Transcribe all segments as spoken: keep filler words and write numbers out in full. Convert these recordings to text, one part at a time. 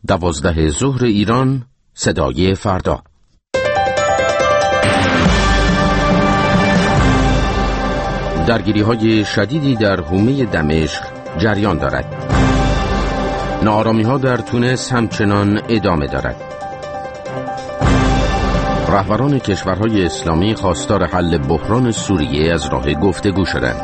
دوازده ظهر ایران، صدای فردا. درگیری‌های شدیدی در حومه دمشق جریان دارد. ناآرامی‌ها در تونس همچنان ادامه دارد. رهبران کشورهای اسلامی خواستار حل بحران سوریه از راه گفتگو شدند.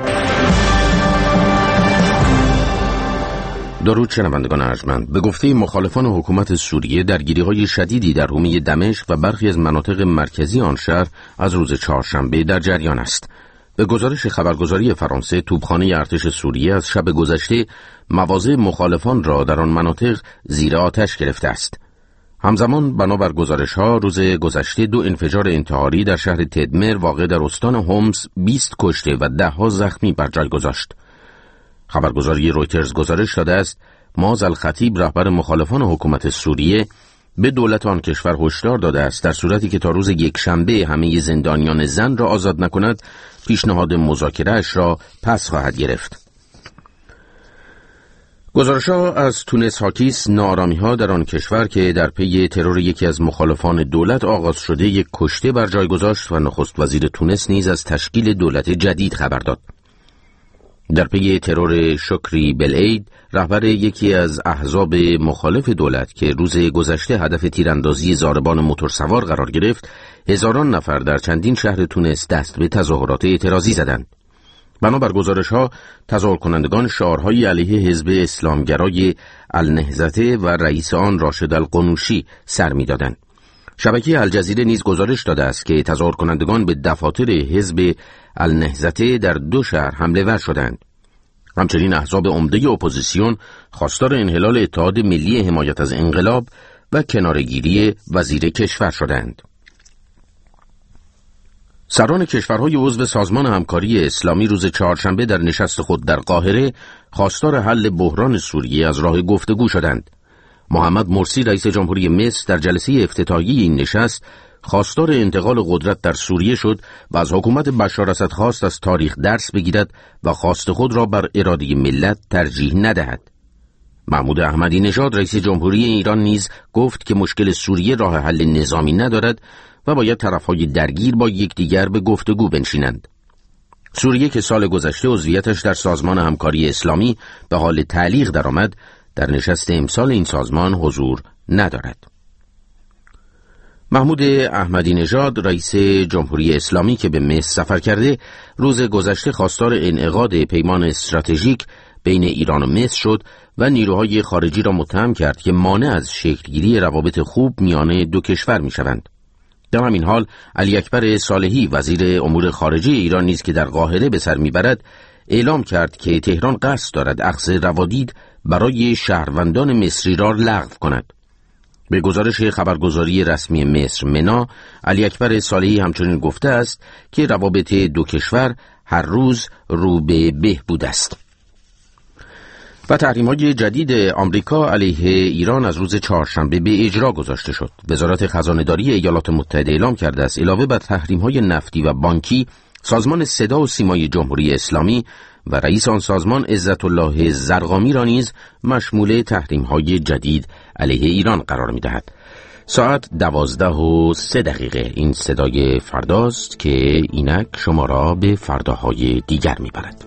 درود شنوندگان ارجمند. به گفته مخالفان حکومت سوریه، درگیری‌های شدیدی در حومه دمشق و برخی از مناطق مرکزی آن شهر از روز چهارشنبه در جریان است. به گزارش خبرگزاری فرانسه، توپخانه ارتش سوریه از شب گذشته مواضع مخالفان را در آن مناطق زیر آتش گرفته است. همزمان بنابر گزارش‌ها روز گذشته دو انفجار انتحاری در شهر تدمر واقع در استان هومس بیست کشته و ده ها زخمی بر جای گذاشت. خبرگزاری رویترز گزارش داده است ماز الخطیب، رهبر مخالفان حکومت سوریه، به دولت آن کشور هشدار داده است در صورتی که تا روز یکشنبه همه زندانیان زن را آزاد نکند، پیشنهاد مذاکره‌اش را پس خواهد گرفت. گزارش‌ها از تونس حاکی است ناآرامی‌ها در آن کشور که در پی ترور یکی از مخالفان دولت آغاز شده یک کشته بر جای گذاشت و نخست وزیر تونس نیز از تشکیل دولت جدید خبر داد. در پی ترور شکری بلعید، رهبر یکی از احزاب مخالف دولت که روز گذشته هدف تیراندازی ضاربان موتورسوار قرار گرفت، هزاران نفر در چندین شهر تونس دست به تظاهرات اعتراضی زدند. بنابر گزارش‌ها، تظاهر کنندگان شعارهای علیه حزب اسلامگرای النهضته و رئیس آن راشد القنوشی سر می‌دادند. شبکه الجزیره نیز گزارش داده است که تظاهر کنندگان به دفاتر حزب النهضته در دو شهر حمله ور شدند. همچنین احزاب عمده اپوزیسیون خواستار انحلال اتحاد ملی حمایت از انقلاب و کناره‌گیری وزیر کشور شدند. سران کشورهای عضو سازمان همکاری اسلامی روز چهارشنبه در نشست خود در قاهره خواستار حل بحران سوریه از راه گفتگو شدند. محمد مرسی، رئیس جمهوری مصر، در جلسه افتتاحیه این نشست خواستار انتقال قدرت در سوریه شد و از حکومت بشار اسد خواست از تاریخ درس بگیرد و خواست خود را بر اراده ملت ترجیح ندهد. محمود احمدی نژاد، رئیس جمهوری ایران، نیز گفت که مشکل سوریه راه حل نظامی ندارد و باید طرفهای درگیر با یکدیگر به گفتگو بنشینند. سوریه که سال گذشته عضویتش در سازمان همکاری اسلامی به حال تعلیق درآمد، در نشست امسال این سازمان حضور ندارد. محمود احمدی نژاد، رئیس جمهوری اسلامی که به مصر سفر کرده، روز گذشته خواستار انعقاد پیمان استراتژیک بین ایران و مصر شد و نیروهای خارجی را متهم کرد که مانع از شکلگیری روابط خوب میان دو کشور میشوند. در همین حال علی اکبر صالحی، وزیر امور خارجه ایران نیز که در قاهره به سر میبرد، اعلام کرد که تهران قصد دارد اخذ روادید برای شهروندان مصری را لغو کند. به گزارش خبرگزاری رسمی مصر منا، علی اکبر صالحی همچنین گفته است که روابط دو کشور هر روز رو به بهبود است. و تحریم‌های جدید آمریکا علیه ایران از روز چهارشنبه به اجرا گذاشته شد. وزارت خزانه‌داری ایالات متحده اعلام کرده است علاوه بر تحریم‌های نفتی و بانکی، سازمان صدا و سیمای جمهوری اسلامی و رئیس آن سازمان عزت الله زرقامی را نیز مشمول تحریم‌های جدید علیه ایران قرار می‌دهد. ساعت دوازده و سه دقیقه. این صدای فرداست که اینک شما را به فرداهای دیگر می‌برد.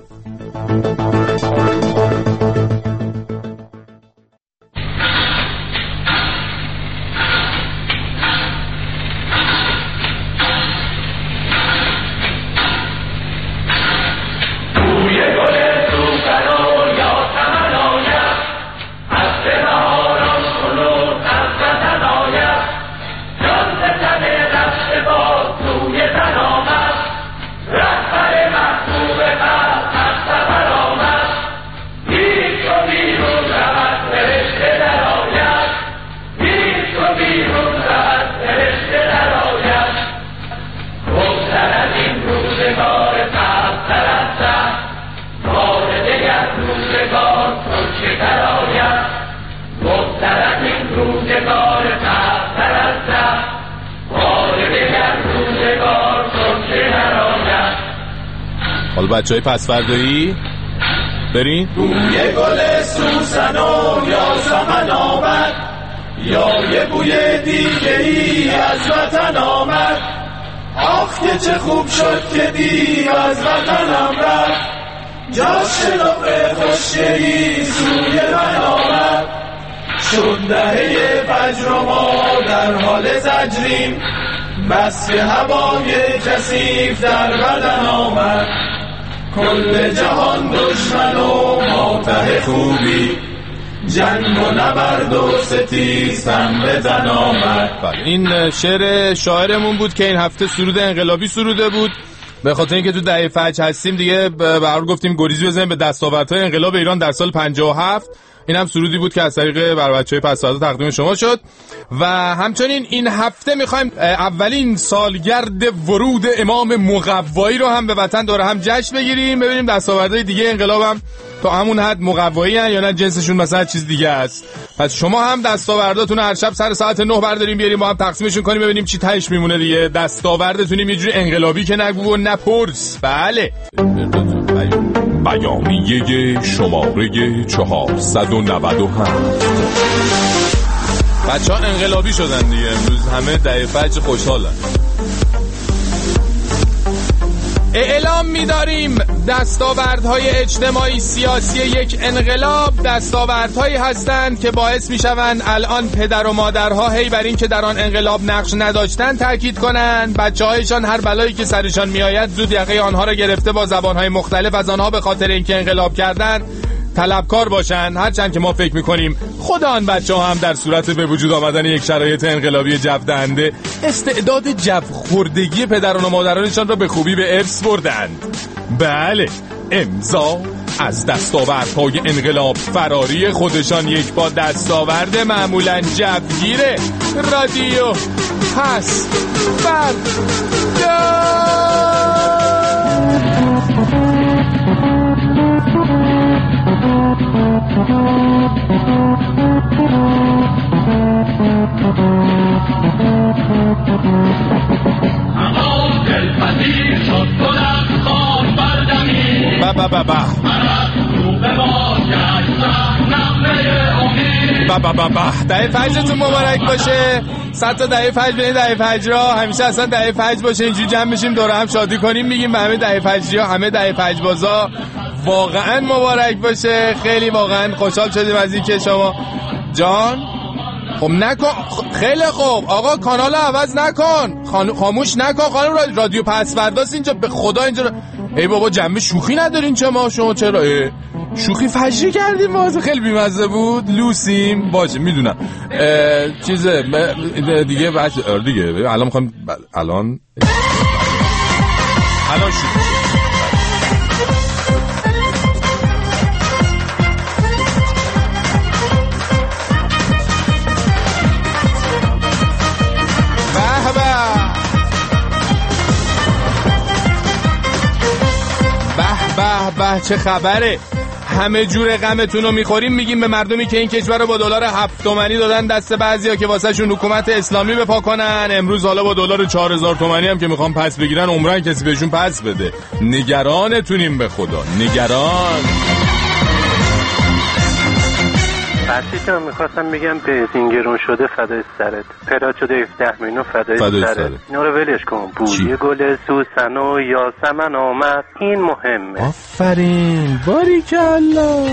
حالا بچه های پسفردایی برین بوی گل سوسن و یاسمن آمد، یا یه بوی دیگه ای از وطن آمد، آخ که چه خوب شد که دیو از وطنم رفت، جاش شلوغ خوشگهی سوی من آمد، شد دهه فجر و ما در حال زجریم، بس که هوای کثیف در بدن آمد، کل جهان دشمن و ما ته خوبی، جنگ و نبرد و ستیزم به زن آمد. این شعر شاعرمون بود که این هفته سرود انقلابی سروده بود. به خاطر اینکه تو دهه فجر هستیم دیگه برای گفتیم گریزی بزنیم به دستاوردهای انقلاب ایران در سال پنجاه و هفت. این هم سرودی بود که از طریق بر بچه‌های پس‌فردا تقدیم شما شد. و همچنین این هفته میخوایم اولین سالگرد ورود امام مقوایی رو هم به وطن داره هم جشن بگیریم، ببینیم دستاوردهای دیگه انقلاب هم تا همون حد مقوایی هن یا نه جنسشون مثلا چیز دیگه است. پس شما هم دستاورداتون هر شب سر ساعت نه برداریم بیاریم با هم تقسیمشون کنیم ببینیم چی تهش میمونه دیگه. دستاوردتون یه جوری انقلابی که نگو و نپرس. بله بیانیه شماره چهارصد و نود و هفت. بچه ها انقلابی شدن دیگه امروز، همه دهه فجر خوشحالن. اعلام می‌داریم دستاوردهای اجتماعی سیاسی یک انقلاب دستاوردهایی هستند که باعث می‌شوند الان پدر و مادرها هی بر این که در آن انقلاب نقش نداشتن تاکید کنند، بچه‌هایشان هر بلایی که سرشان میآید زود یقه آنها را گرفته با زبان‌های مختلف از آنها به خاطر اینکه انقلاب کردن طلبکار باشن، هرچند که ما فکر میکنیم خود آن بچه ها هم در صورت به وجود آمدن یک شرایط انقلابی جو‌دهنده استعداد جو خوردگی پدران و مادرانشان را به خوبی به ارث بردند. بله، امضا از دستاوردهای انقلاب فراری خودشان یک با دستاورد معمولاً جوگیر رادیو پس فردا. با با با با با با با با دهه فجرتون مبارک باشه. صد تا دهه فجر بینید دهه فجرها همیشه اصلا دهه فجر باشه، اینجوری جمع بشیم دور هم شادی کنیم، میگیم به همه دهه فجرها همه دهه فجر بازا واقعا مبارک باشه. خیلی واقعا خوشحال شدیم از این که شما جان خب نکن. خیلی خوب آقا کانال عوض نکن، خان... خاموش نکن خانم. رادیو پس‌فرداست اینجا، به خدا اینجا را... ای بابا جنبه شوخی ندارین چه ما شما چرا اه؟ شوخی فجری کردیم واسه خیلی بیمزه بود. لوسیم باشه میدونم چیزه دیگه بس دیگه الان میخوام الان الان شروع به چه خبره. همه جور غمتون رو میخوریم، میگیم به مردمی که این کشور رو با دلار هفت تومانی دادن دست بعضیا که واسه شون حکومت اسلامی بپا کنن. امروز حالا با دلار چهار هزار تومانی هم که میخوام پس بگیرن عمرن کسی بهشون پس بده. نگرانتونیم به خدا، نگران. فرسی جان میخواستم بگم بنزین گرون شده فدای سرت، پراد شده هفده میلیون فدای, فدای سرت, سرت. اینا رو ولش کن. بوی گل سوسن و یاسمن آمد، این مهمه. آفرین باریکالله.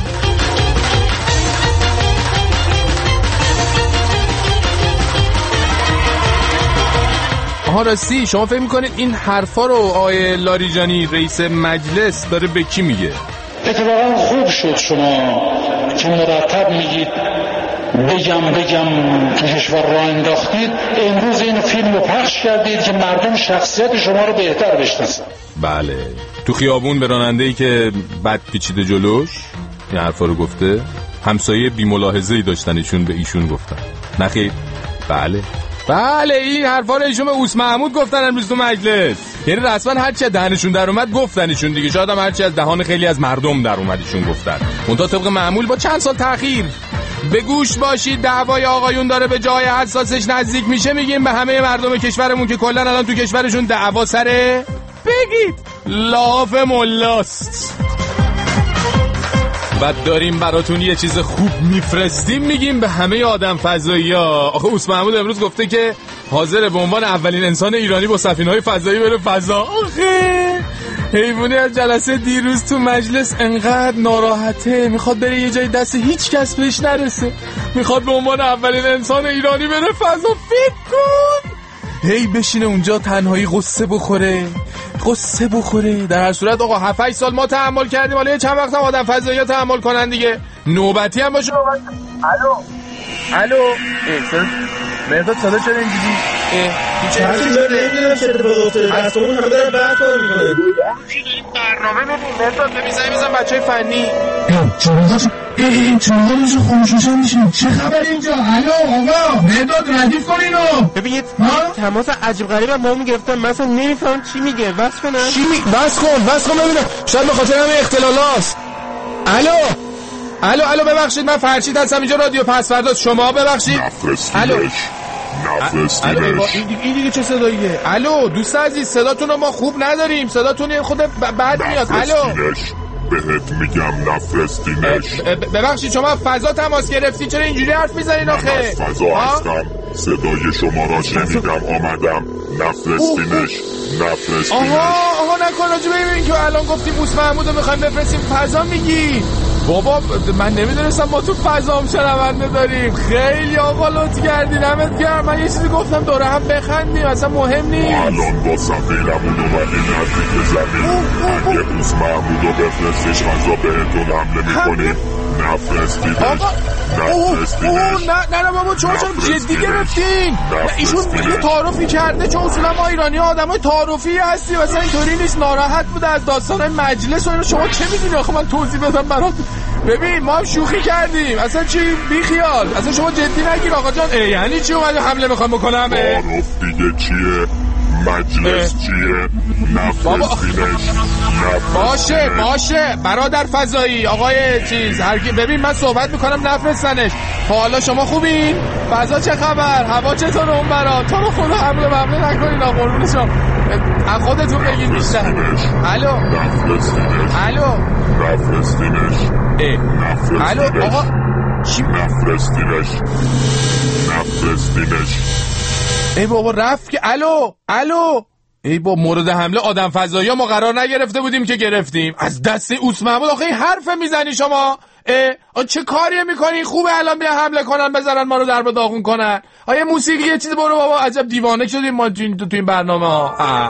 آها راستی شما فکر میکنید این حرفا رو آقای لاریجانی رئیس مجلس داره به کی میگه؟ اتفاقا خوب شد شما که مرتب میگید بگم بگم که کشور را انداختید، امروز این فیلم رو پخش کردید که مردم شخصیت شما رو بهتر بشناسن. بله، تو خیابون به راننده‌ای که بد پیچیده جلوش این حرفا رو گفته، همسایه بی ملاحظه‌ای داشتن ایشون به ایشون گفتن. نخیر؟ بله بله این حرفا رو ایشون به اوس محمود گفتن امروز تو مجلس. یعنی رسما هر چی دهنشون در اومد گفتن ایشون دیگه. شاید هم هر چی از دهان خیلی از مردم در اومد ایشون گفتن، منتها طبق معمول با چند سال تأخیر. به گوش باشید، دعوای آقایون داره به جای حساسش نزدیک میشه. میگیم به همه مردم کشورمون که کلا الان تو کشورشون دعوا سره، بگید لاف ملاست. بعد داریم براتون یه چیز خوب میفرستیم میگیم به همه آدم فضایی ها. آخه اوس محمود امروز گفته که حاضر به عنوان اولین انسان ایرانی با سفینه‌های فضایی بره فضا. آخه حیوانی از جلسه دیروز تو مجلس انقدر ناراحته، میخواد بره یه جای دست هیچ کس بهش نرسه، میخواد به عنوان اولین انسان ایرانی بره فضا. فکر کن هی بشینه اونجا تنهایی قصه بخوره قصه بخوره. در هر صورت آقا هفت هشت سال ما تحمل کردیم، حالا چند وقت هم آدم فضایی ها تحمل کنن دیگه، نوبتی هم باشه. الو الو مرداد صدا چرا اینجوری؟ چرا نمیدونم چرا بگفته دستمون همه دارن بعد کار میکنه. برنامه ببین مرداد بمیزن میزن بچه های فنی این چرا میشه خونشوشن میشین؟ چه خبر اینجا؟ الو آقا مرداد ردیف کن اینو. ببین تماس عجیب غریب با ما میگرفتن، مثلا نمیفهم چی میگه. بس کنم چی می بس کن بس کن ببینم شاید به خاطر همین اختلالاست. الو الو الو ببخشید من فرشید هستم اینجا رادیو پس فردا. شما ببخشید. الو الو این دیگه, این دیگه چه صداییه؟ الو دوست عزیز صداتون رو ما خوب نداریم، صداتون خود بد میاد. الو بهت میگم نفرستینش. ببخشید شما فضا تماس گرفتی، چرا اینجوری حرف میزنین آخه؟ من فضا هستم، صدای شما را شنیدم آمدم. نفرستینش نفرستینش. آها آها نکن راجع به این که الان گفتیم اوس محمود رو میخوایم بفرستیم فضا میگی. بابا من نمیدونستم ما تو فضا هم شنونده داریم. خیلی آقا لطف کردین، همت گرم. من یه چیزی گفتم دوره هم بخندیم، اصلا مهم نیست. الان با سفینمون اومدی نزدیک زمین. اگه اوس محمود رو بفرستیش فضا بهتون حمله میکنیم. نفرستیدش نفرستیدش. نه نه بابا چون چون جدی گرفتین. ایشون یه تعارفی کرده، چون اصولا ما ایرانی ها آدم های تعارفی هستیم، مثلا اینطوری نیست. ناراحت بوده از داستان مجلس و اینو. شما چه میدونی آخه من توضیح بدم برات؟ ببین ما هم شوخی کردیم، اصلا چی بی خیال، اصلا شما جدی نگیر آقا جان. یعنی چی اومده حمله میخوام بکنم؟ تعارف دیگه چیه؟ مجلس چیه؟ نفرستینش. باشه باشه برادر فضایی آقای چیز هرکی. ببین من صحبت میکنم نفرستنش. حالا شما خوبین؟ فضا چه خبر؟ هوا چطور اون برا؟ تو رو خدا حمله ممله نکنین آقا قربون شما. از خودتون بگین بیشتر. الو نفرستینش. الو نفرستینش. الو آقا چی؟ نفرستینش نفرستینش. ای بابا رفت که. الو الو ای با مورد حمله آدم فضایی ها ما قرار نگرفته بودیم که گرفتیم از دست اوس محمود. آخه این حرف میزنی شما؟ اه چه کاریه میکنی؟ خوبه الان بیا حمله کنن بزنن ما رو در به داغون کنن. آیه موسیقی یه چیزی برو بابا، عجب دیوانه شدیم ما تو, تو این برنامه ها.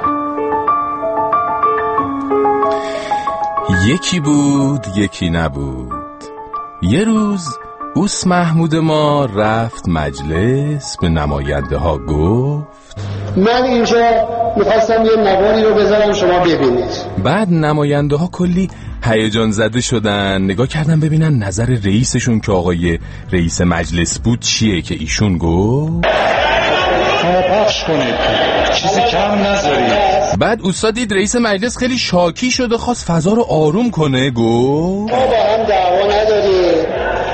یکی بود یکی نبود. یه روز اوس محمود ما رفت مجلس، به نماینده ها گفت من اینجا میخواستم یه نواری رو بذارم شما ببینید. بعد نماینده ها کلی هیجان زده شدن، نگاه کردن ببینن نظر رئیسشون که آقای رئیس مجلس بود چیه که ایشون گفت پخش کنید چیزی کم نذارید. بعد اوستا دید رئیس مجلس خیلی شاکی شد و خواست فضا رو آروم کنه، گفت ما با هم دعوا نداریم،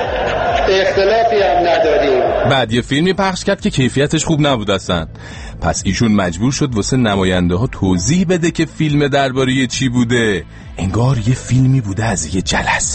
اختلافی هم نداریم. بعد یه فیلمی پخش کرد که کیفیتش خوب نبود اصلا. پس ایشون مجبور شد واسه نماینده ها توضیح بده که فیلم درباره چی بوده. انگار یه فیلمی بوده از یه جلسه.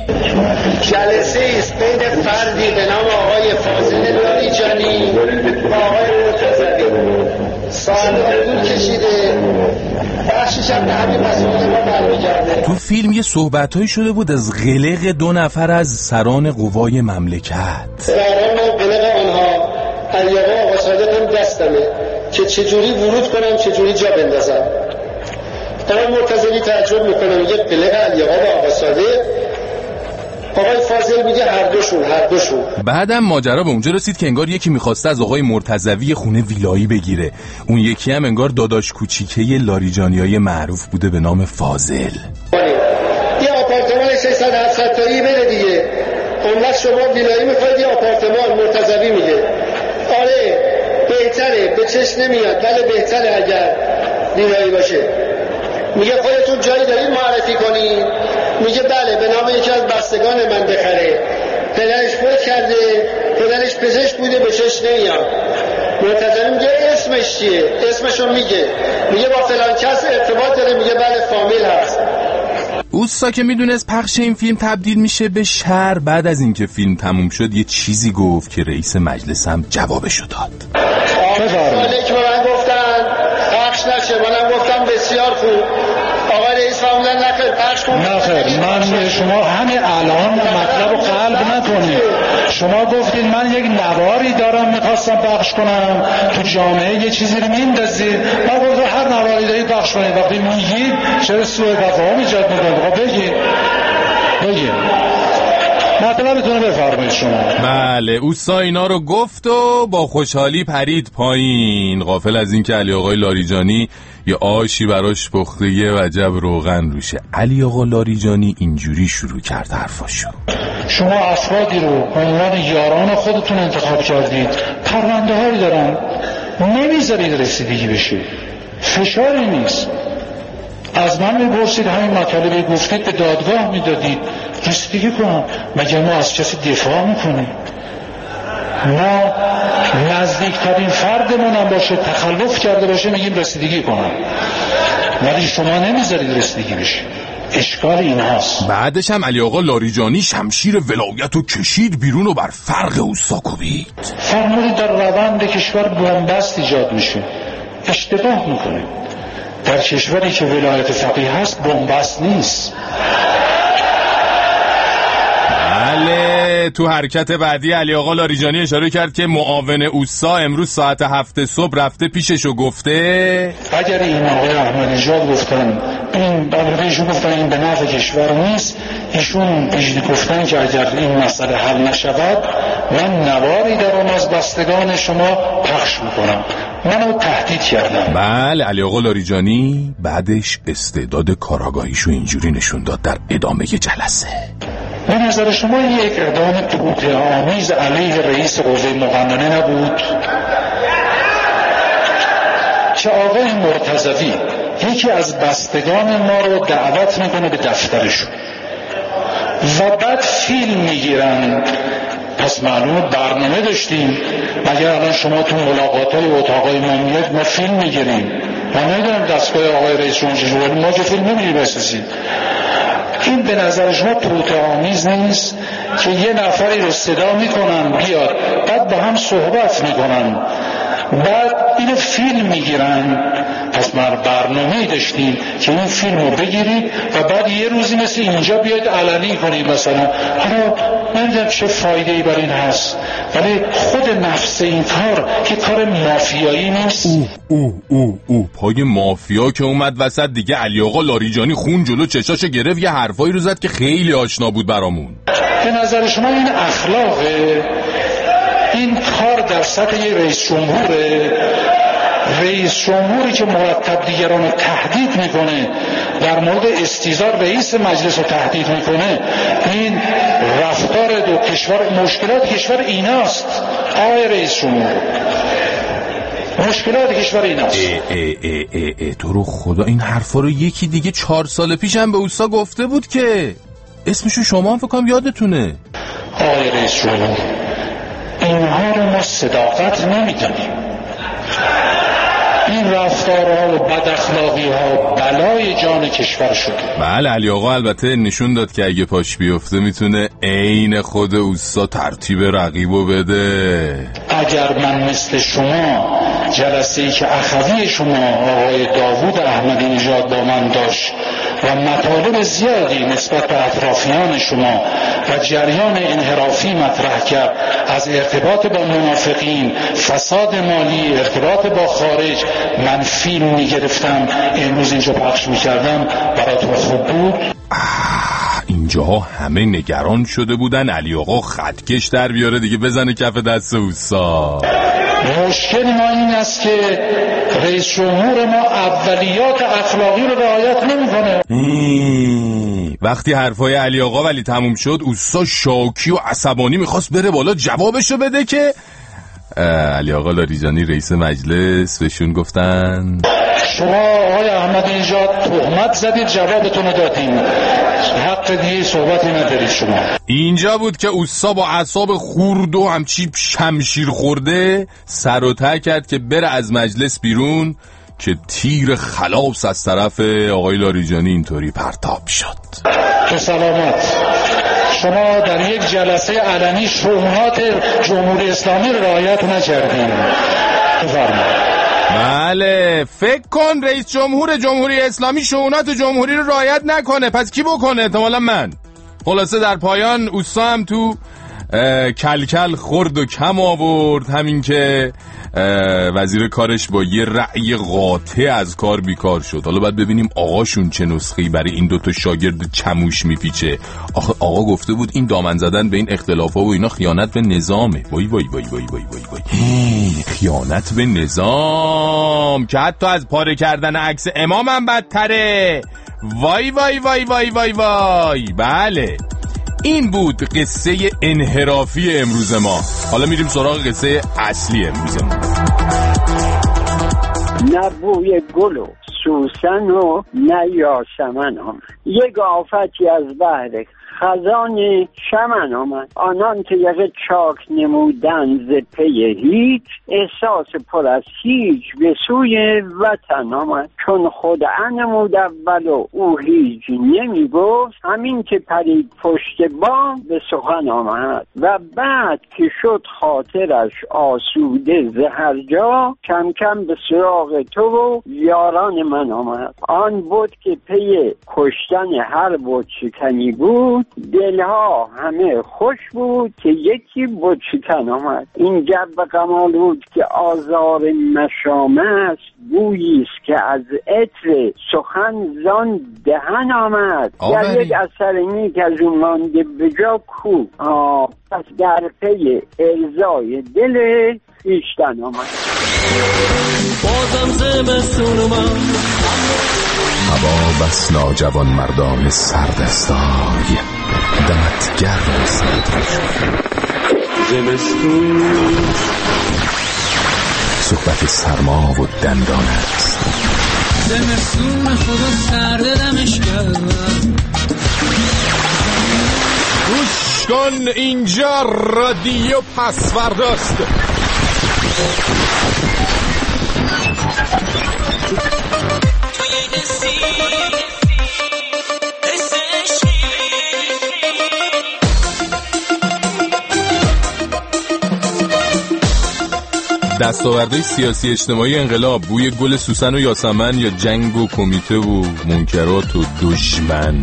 جلسه است بین فردی به نام آقای فاضل لاریجانی و آقای مرتضوی. سالها طول کشیده، بخشش هم به همین مسئله ما برمیگرده. تو فیلم یه صحبتایی شده بود از قلق دو نفر از سران قوای مملکت. سران و قلق آنها علی‌آقا آقا صادق هم دستمه که چجوری ورود کنم چجوری جا بندازم. آقای مرتضوی تعجب میکنه، میگه قلق علی‌آقا و آقا صادق. آقای فاضل میگه هر دوشون هر دوشون. بعدم ماجرا به اونجا رسید که انگار یکی میخواسته از آقای مرتضوی خونه ویلایی بگیره، اون یکی هم انگار داداش کوچیکه لاریجانیای معروف بوده به نام فاضل. یه آپارتمان ششصد هفتصد تایی بره دیگه. اون وقت شما ویلایی میخواید یه آپارتمان. مرتضوی میگه آره بهتره، به چشم نمیاد ولی بهتره اگر ویلایی باشه. میگه خودتون جایی دارید معرفی کنید؟ میگه بله، به نام یکی از بستگان من بخره. پدرش فوت کرده، پدرش پزشک بوده، به چشم نمیاد. مرتضوی میگه اسمش چیه؟ اسمشو میگه، میگه با فلان کس ارتباط داره، میگه بله فامیل هست. اوستا که میدونست پخش این فیلم تبدیل میشه به شر، بعد از اینکه فیلم تموم شد یه چیزی گفت که رئیس مجلس هم جوابشو داد. سوالی که من گفتن پخش نشه، منم گفتم بسیار خوب. آقای رئیس فرمودن نخیر پخش کن. نخیر، من شما همین الان مطلب رو قلب نکنید. شما گفتید من یک نواری دارم میخواستم پخش کنم تو جامعه یه چیزی رو میندازید، من گفتم هر نواری دارید پخش کنید. وقتی میگید چرا سوء تفاهم ایجاد میکنید؟ خب بگید بگید مطلبتون رو بفرمایید شما. بله اوستا اینا رو گفت و با خوشحالی پرید پایین، غافل از این که علی آقای لاریجانی یه آشی براش پخته یه وجب روغن روشه. علی آقا لاریجانی اینجوری شروع کرد حرفاشو. شما افرادی رو به عنوان یاران خودتون انتخاب کردید، پرونده هایی دارن، نمیذارید رسیدگی بشه، فشاری نیست. از من میپرسید همین مطالبه گفتید به دادگاه میدادید رسیدگی کنم، مگر ما از کسی دفاع میکنیم؟ ما نزدیکترین فردمون هم باشه تخلف کرده باشه میگیم رسیدگی کنم، ولی شما نمیذارید رسیدگی بشه. اشکال این هاست. بعدش هم علی آقا لاریجانی شمشیر ولایت رو کشید بیرون و بر فرق اوستا کوبید. فرمودید در روند کشور بنبست ایجاد میشه. اشتباه میکنید. در کشوری که ولایت فقیه هست بنبست نیست. بله تو حرکت بعدی علی آقا لاریجانی اشاره کرد که معاون اوستا امروز ساعت هفت صبح رفته پیشش و گفته اگر این آقای احمدی نژاد گفتن این بردهشون گفتن این به نفع کشور نیست، ایشون پیشنهاد گفتن که اگر این مسئله حل نشود من نواری دارم از بستگان شما پخش میکنم. منو تهدید کردم. بله علی آقا لاریجانی بعدش استعداد کاراگاهیشو اینجوری نشون داد در ادامه جلسه. به نظر شما یک اقدام توطئه آمیز علیه رئیس قوه مقننه نبود که آقای مرتضوی یکی از بستگان ما رو دعوت میکنه به دفترشون و بعد فیلم میگیرن؟ پس معلومه برنامه داشتیم. مگر الان شما تو ملاقات‌های اتاقای ما میاد ما فیلم میگیریم؟ من نمیدونم دستگاه آقای رئیس جمهور چجوری، ما که فیلم نمیگیریم بسازیم. این به نظر شما توطئه آمیز نیست که یه نفری رو صدا میکنن بیاد، بعد با هم صحبت میکنن، بعد اینو فیلم میگیرن؟ پس ما برنامه‌ای داشتیم که این فیلم رو بگیرید و بعد یه روزی مثل اینجا بیاید علنی کنید مثلا. حالا نمیدونم چه فایده‌ای بر این هست، ولی خود نفس این کار که کار مافیایی نیست. او او او او پای مافیا که اومد وسط دیگه علی آقا لاریجانی خون جلو چشاشو گرفت، یه حرفایی رو زد که خیلی آشنا بود برامون. به نظر شما این اخلاقه؟ این کار در سطح یه رئیس جمهوره؟ رئیس جمهوری که مرتب دیگران رو تهدید میکنه، در مورد استیزار رئیس مجلس رو تهدید میکنه، این رفتار دو کشور، مشکلات کشور ایناست آقای رئیس جمهور، مشکلات کشور ایناست. ای ای ای ای ای تو رو خدا این حرفا رو یکی دیگه چهار سال پیش هم به اوستا گفته بود که اسمشو شما هم فکر کنم یادتونه. آقای رئیس جمهور اینها رو ما صداقت نمیدونیم. این رفتارها و بد اخلاقی ها بلای جان کشور شده. بله علی آقا البته نشون داد که اگه پاش بیفته میتونه عین خود اوستا ترتیب رقیبو بده. اگر من مثل شما جلسه‌ای که اخوی شما آقای داوود احمدی نژاد با من داشت و مطالب زیادی نسبت به اطرافیان شما و جریان انحرافی مطرح کرد از ارتباط با منافقین، فساد مالی، ارتباط با خارج، من فیلم میگرفتم امروز اینجا پخش میکردم، براتون خوب بود؟ اینجاها همه نگران شده بودن علی آقا خطکش در بیاره دیگه بزنه کف دست اوستا. مشکل ما این است که رئیس جمهور ما اولیات اخلاقی رو رعایت نمیکنه. وقتی حرفای علی آقا ولی تموم شد اوستا شاکی و عصبانی میخواست بره بالا جوابشو بده که علی آقا لاریجانی رئیس مجلس بهشون گفتن شما آقای احمدی نژاد تهمت زدید جوابتون رو دادین، حق دیگه صحبتی ندارید شما. اینجا بود که اوستا با اعصاب خورد و همچی شمشیر خورده سر و ته کرد که بره از مجلس بیرون که تیر خلاص از طرف آقای لاریجانی اینطوری پرتاب شد. به سلامت. شما در یک جلسه علنی شؤونات جمهوری اسلامی رعایت نکردین. بفرمایید. بله، فکر کن رئیس جمهور جمهوری اسلامی شؤونات جمهوری رو رعایت نکنه، پس کی بکنه؟ احتمالاً من. خلاصه در پایان اوستا هم تو کلکل خورد و کم آورد، همین که وزیر کارش با یه رأی قاطع از کار بیکار شد. حالا باید ببینیم آقاشون چه نسخه‌ای برای این دوتا شاگرد چموش میپیچه. آخه آقا گفته بود این دامن زدن به این اختلافا و اینا خیانت به نظامه. وای وای وای وای وای وای وای خیانت به نظام که حتی از پاره کردن عکس امام هم بدتره. وای وای وای وای وای وای. بله، این بود قصه انحرافی امروز ما. حالا میریم سراغ قصه اصلی امروز ما. نه بوی گل و سوسن و نه یاسمن آمد، یک آفتی از بحر خزان شمن آمد. آنان که یقه چاک نمودن ز پی هیچ، احساس پر از هیچ به سوی وطن آمد. چون خود انمود اول و او هیچ نمی گفت، همین که پرید پشت بام به سخن آمد. و بعد که شد خاطرش آسوده ز هر جا، کم کم به سراغ تو و یاران من آمد. آن بود که پی کشتن هر بود شکنی بود، دلها همه خوش بود که یکی بود شکن آمد. این جب غمال بود که آزار مشامه است، بوییست که از عطر سخن زان دهن آمد. در یک اثر نیک از اون مانده به جا کو، پس در پی ارضای دل خویشتن آمد. بازم زمستون اومد، هوا بس ناجوان مردان سردستای، دمت گرم سرد شد. زمستون صحبت سرما و دندان است. زمستون خدا سرده دمش کرد. گوش کن اینجا رادیو پسورداست. دستاوردهای سیاسی اجتماعی انقلاب، بوی گل سوسن و یاسمن یا جنگ و کمیته و منکرات و دشمن.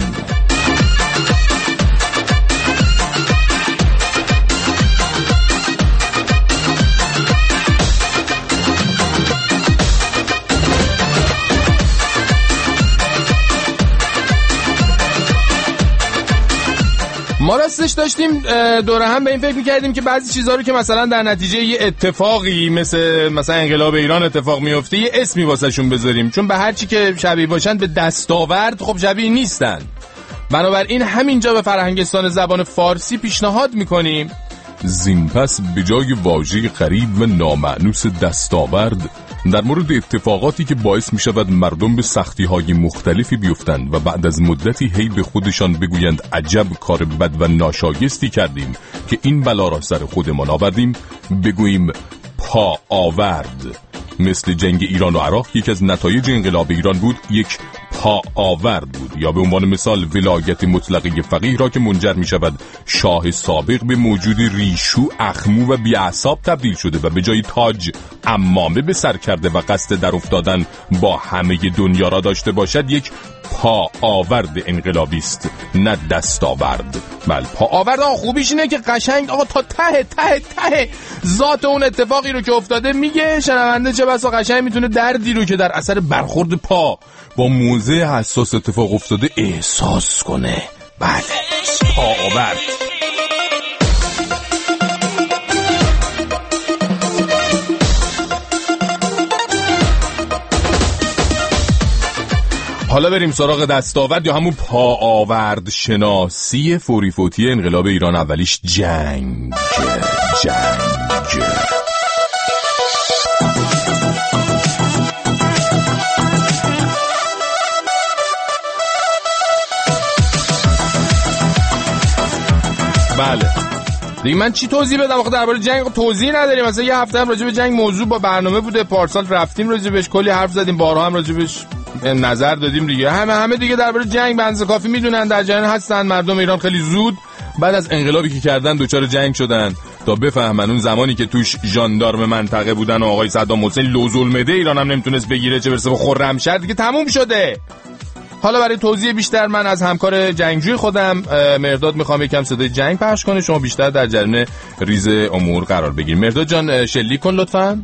ما راستش داشتیم دوره هم به این فکر میکردیم که بعضی چیزها رو که مثلا در نتیجه یه اتفاقی مثل مثلا انقلاب ایران اتفاق میفته یه اسمی واسه شون بذاریم، چون به هر چی که شبیه باشن به دستاورد خب شبیه نیستن. بنابراین همینجا به فرهنگستان زبان فارسی پیشنهاد میکنیم زین پس به جای واژه غریب و نامأنوس دستاورد در مورد اتفاقاتی که باعث می شود مردم به سختی های مختلفی بیفتند و بعد از مدتی هی به خودشان بگویند عجب کار بد و ناشایستی کردیم که این بلا را سر خودمان آوردیم، بگوییم پا آورد. مثل جنگ ایران و عراق یکی از نتایج انقلاب ایران بود، یک پا آورد بود. یا به عنوان مثال ولایت مطلقه فقیه را که منجر می شود شاه سابق به موجود ریشو، اخمو و بی‌اعصاب تبدیل شده و به جای تاج عمامه به سر کرده و قصد در افتادن با همه دنیا را داشته باشد، یک پا آورد انقلابی است، نه دستاورد. بله، پا آورد آقا خوبیش اینه که قشنگ آقا تا ته ته ته ذات اون اتفاقی رو که افتاده میگه، شنونده چه بسا قشنگ میتونه دردی رو که در اثر برخورد پا با موضع حساس اتفاق افتاده احساس کنه. بله، پا آورد. حالا بریم سراغ دستاورد یا همون پا آورد شناسی. فوری فوتی انقلاب ایران اولیش جنگ جنگ بله دیگه من چی توضیح بدم؟ آخه درباره جنگ توضیح نداریم. مثلا یه هفته هم راجع به جنگ موضوع با برنامه بوده، پارسال رفتیم راجع بهش کلی حرف زدیم، بارها هم راجع بهش نظر دادیم دیگه. همه همه دیگه درباره جنگ به اندازه کافی میدونن، در جریان هستن. مردم ایران خیلی زود بعد از انقلابی که کردن دوچار جنگ شدن تا بفهمن اون زمانی که توش ژاندارم منطقه بودن و آقای صدام حسین لوزالمعده ایران هم نمیتونست بگیره، چه برسه به خرمشهر، دیگه تموم شده. حالا برای توضیح بیشتر من از همکار جنگجوی خودم مرداد میخوام یکم صدای جنگ پخش کنه، شما بیشتر در جریان ریز امور قرار بگیرید. مرداد جان شلیک کن لطفاً.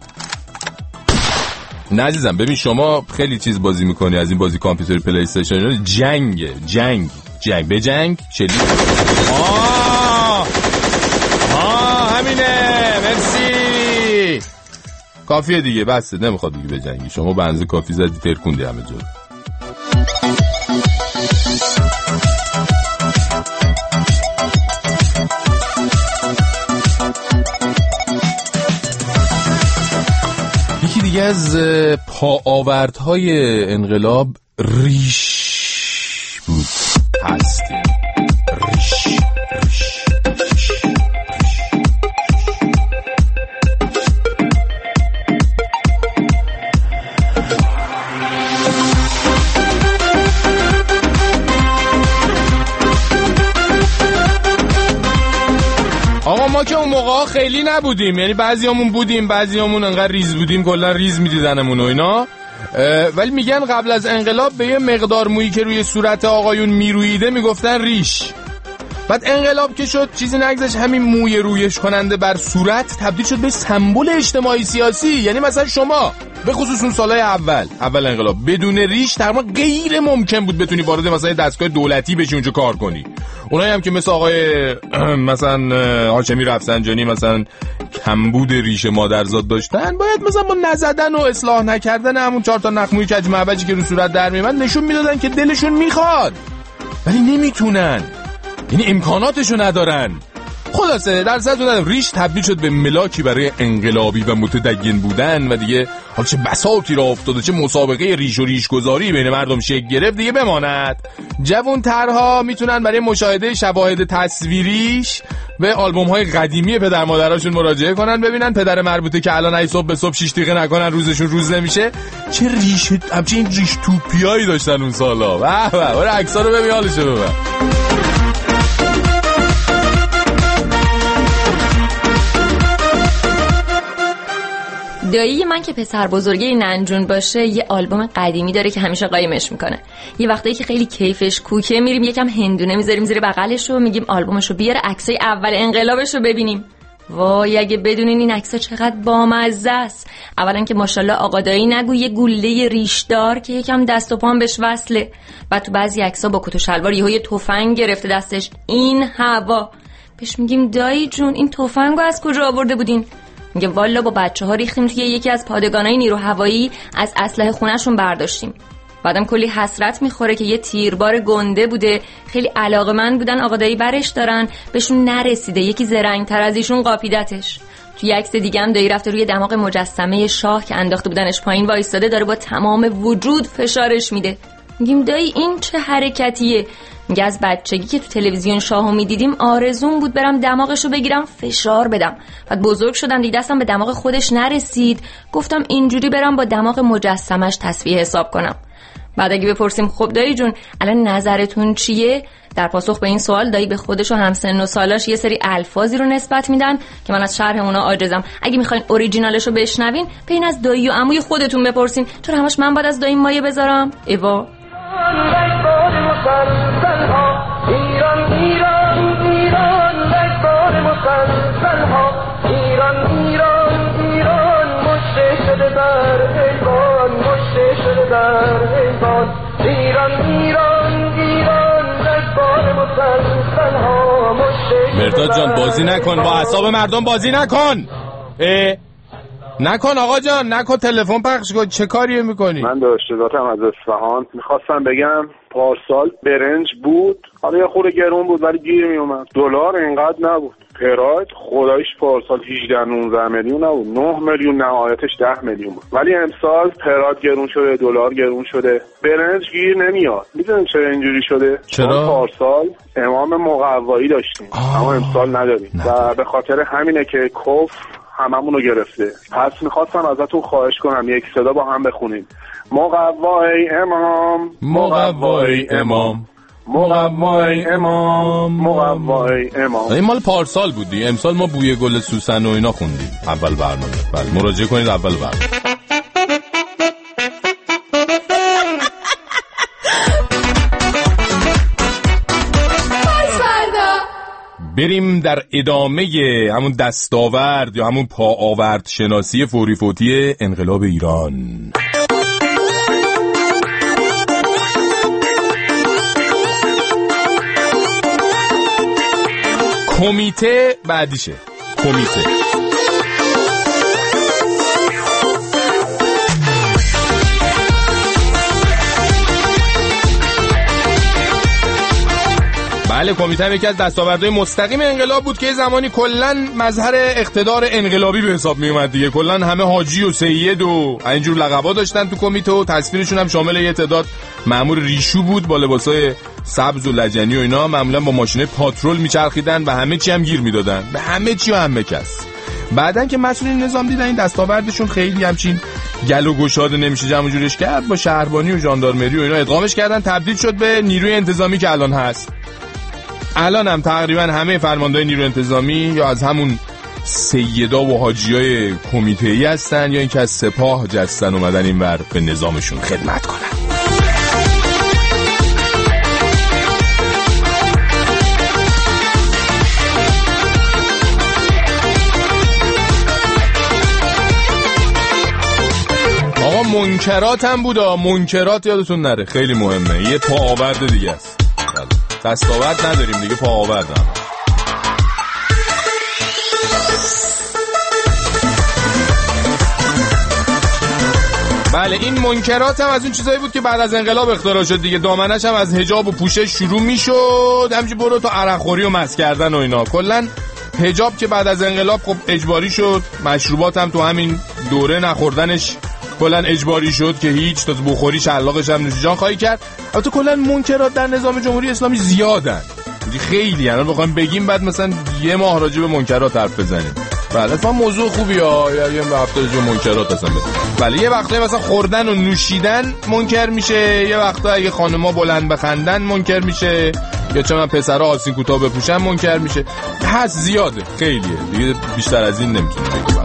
نه عزیزم ببین شما خیلی چیز بازی میکنی، از این بازی کامپیوتر پلی استیشن، جنگ جنگ جنگ به جنگ شلیک. آه آه همینه، مرسی، کافیه دیگه، بسه، نمیخواد دیگه به جنگی. شما به اندازه کافی زدی ترکوندی همه جا. یکی دیگه از پاآوردهای انقلاب ریش بود، هست ریش ریش آقا ما که اون موقع خیلی نبودیم، یعنی بعضیامون بودیم، بعضیامون انقدر ریز بودیم کلا ریز میدیدنمون و اینا، ولی میگن قبل از انقلاب به یه مقدار مویی که روی صورت آقایون میرویده میگفتن ریش. بعد انقلاب که شد چیزی نگذشت همین موی رویش کننده بر صورت تبدیل شد به سمبل اجتماعی سیاسی. یعنی مثلا شما به خصوص اون سالهای اول اول انقلاب بدون ریش تقریبا غیر ممکن بود بتونی وارد مثلا دستگاه دولتی بشی اونجا کار کنی. اونایی هم که مثل آقای مثلا هاشمی رفسنجانی مثلا کمبود ریش مادرزاد داشتن، باید مثلا با نزدن و اصلاح نکردن همون چهار تا نخموی کج معوجی که رو صورت در میاد نشون میدادن که دلشون میخواد ولی نمیتونن، یعنی امکاناتشو ندارن. خلاصه در صورت ریش تبدیل شد به ملاکی برای انقلابی و متدین بودن و دیگه حالا چه بساطی را افتاده، چه مسابقه ریش و ریش گذاری بین مردم شکل گرفت دیگه بماند. جوان‌ترها میتونن برای مشاهده شواهد تصویریش به آلبوم‌های قدیمی پدر مادراشون مراجعه کنن، ببینن پدر مربوطه که الان ای صبح به صبح شیش دقیقه نکنن روزشون روز نمیشه، چه ریش همچین ریش توپیایی داشتن اون سالا. واه واه برای عکس‌ها رو ببین، حالشو ببین. دایی من که پسر بزرگی ننجون باشه یه آلبوم قدیمی داره که همیشه قایمش میکنه. یه وقتایی که خیلی کیفش کوکه میریم یکم هندونه میذاریم زیر بغلش و میگیم آلبومشو بیاره عکسای اول انقلابش رو ببینیم. وای اگه بدونین این عکسا چقدر بامزه است. اولا که ماشاءالله آقا دایی نگو یه گوله ریشدار که یکم دست و پام بهش وصله. بعد تو بعضی عکسا با کت و شلوار یهو یه تفنگ گرفته دستش، این هوا. بهش میگیم دایی جون این تفنگو از کجا آورده بودین؟ میگه والا با بچه‌ها ریختیم توی یکی از پادگانای نیرو هوایی، از اسلحه خونه‌شون برداشتیم. بعدم کلی حسرت میخوره که یه تیربار گنده بوده، خیلی علاقه‌مند بودن آقا دایی برش دارن، بهشون نرسیده، یکی زرنگ‌تر از ایشون قاپیدتش. توی عکس دیگه هم دایی رفته روی دماغ مجسمه شاه که انداخته بودنش پایین وایستاده، داره با تمام وجود فشارش میده. میگیم دایی این چه حرکتیه؟ میگه از بچگی که تو تلویزیون شاهو میدیدیم آرزوم بود برم دماغشو بگیرم فشار بدم. بعد بزرگ شدم دیگه دستم به دماغ خودش نرسید، گفتم اینجوری برم با دماغ مجسمش تصفیه حساب کنم. بعد اگه بپرسیم خب دایی جون الان نظرتون چیه، در پاسخ به این سوال دایی به خودش و همسن و سالاش یه سری الفاظی رو نسبت میدن که من از شرح اونا عاجزم. اگه میخواین اوریجینالشو بشنوین ببین از دایی و عموی خودتون بپرسین، چرا همش من باید از دایی مایه بذارم؟ ایوا ایران ایران ایران لشکر مسلسل ها، ایران ایران ایران مشته شده در ایوان، مشته شده در ایوان، ایران ایران ایران لشکر مسلسل ها، مشته. مرداد جان بازی نکن با اعصاب مردم، بازی نکن. اه نکن آقا جان نکن، تلفن پخش کن، چه کاریه میکنی؟ من داشتم از اصفهان میخواستم بگم پارسال برنج بود، حالا یه خورده گرون بود ولی گیر میومد، دلار اینقدر نبود. پراید خدایش پارسال هجده نوزده میلیون نبود، نه میلیون نهایتش ده میلیون بود. ولی امسال پراید گرون شده، دلار گرون شده، برنج گیر نمیاد. میدونید چرا اینجوری شده؟ چرا؟ پارسال امام مقوایی داشتیم اما امسال نداریم و به خاطر همینه که کفر هممون رو گرفته. پس میخواستم ازتون خواهش کنم یک صدا با هم بخونیم: مقوای امام، مقوای امام، مقوای امام، مقوای امام. این مال پارسال بودی، امسال ما بوی گل سوسن و اینا خوندیم اول برنامه. بله مراجعه کنید اول برنامه. بریم در ادامه همون دستاورد یا همون پاآورد شناسی فوری فوتی انقلاب ایران. کمیته بعدیشه. کمیته بله، کمیته هم یکی از دستاوردهای مستقیم انقلاب بود که زمانی کلن مظهر اقتدار انقلابی به حساب می اومد دیگه. کلن همه حاجی و سید و اینجور لقبا داشتن تو کمیته و تصویرشون هم شامل یه تعداد مأمور ریشو بود با لباسای سبز و لجنی و اینا، معمولا با ماشینه پاترول میچرخیدن و همه چی هم گیر میدادن به همه چی و همه کس. بعدن که مسئولین نظام دیدن این دستاوردشون خیلی همچین گل و گشاده نمیشه جمع جورش کرد، با شهربانی و ژاندارمری و اینا ادغامش کردن، تبدیل شد به نیروی انتظامی که الان هست. الان هم تقریبا همه فرماندهای نیروی انتظامی یا از همون سیدا و حاجیای کمیته‌ای هستن یا اینکه از سپاه جستن اومدن اینور به نظامشون خدمت کنن. آقا منکرات هم بودا، منکرات یادتون نره، خیلی مهمه، یه پاآورد دیگه است. دستاورد نداریم دیگه، پاآورد هم. بله این منکرات هم از اون چیزایی بود که بعد از انقلاب اختراع شد دیگه. دامنش هم از حجاب و پوشش شروع میشد، همچنین برو تا عرقخوری و مس کردن و اینا. کلا حجاب که بعد از انقلاب خب اجباری شد، مشروبات هم تو همین دوره نخوردنش کلا اجباری شد که هیچ، تا بخوری شلاقش هم نوش جان خواهی کرد. البته کلا منکرات در نظام جمهوری اسلامی زیادن، خیلی الان بخوایم بگیم بعد مثلا یه ماه راجع به منکرات حرف بزنیم. بله اصلا موضوع خوبیه، یا یه هفته جو منکرات اصلا بده. بله یه وقته مثلا خوردن و نوشیدن منکر میشه، یه وقته اگه خانم‌ها بلند بخندن منکر میشه، یا چه من پسرها آستین کوتاه بپوشن منکر میشه. هست زیاده، خیلیه دیگه، بیشتر از این نمیتونیم بگیم.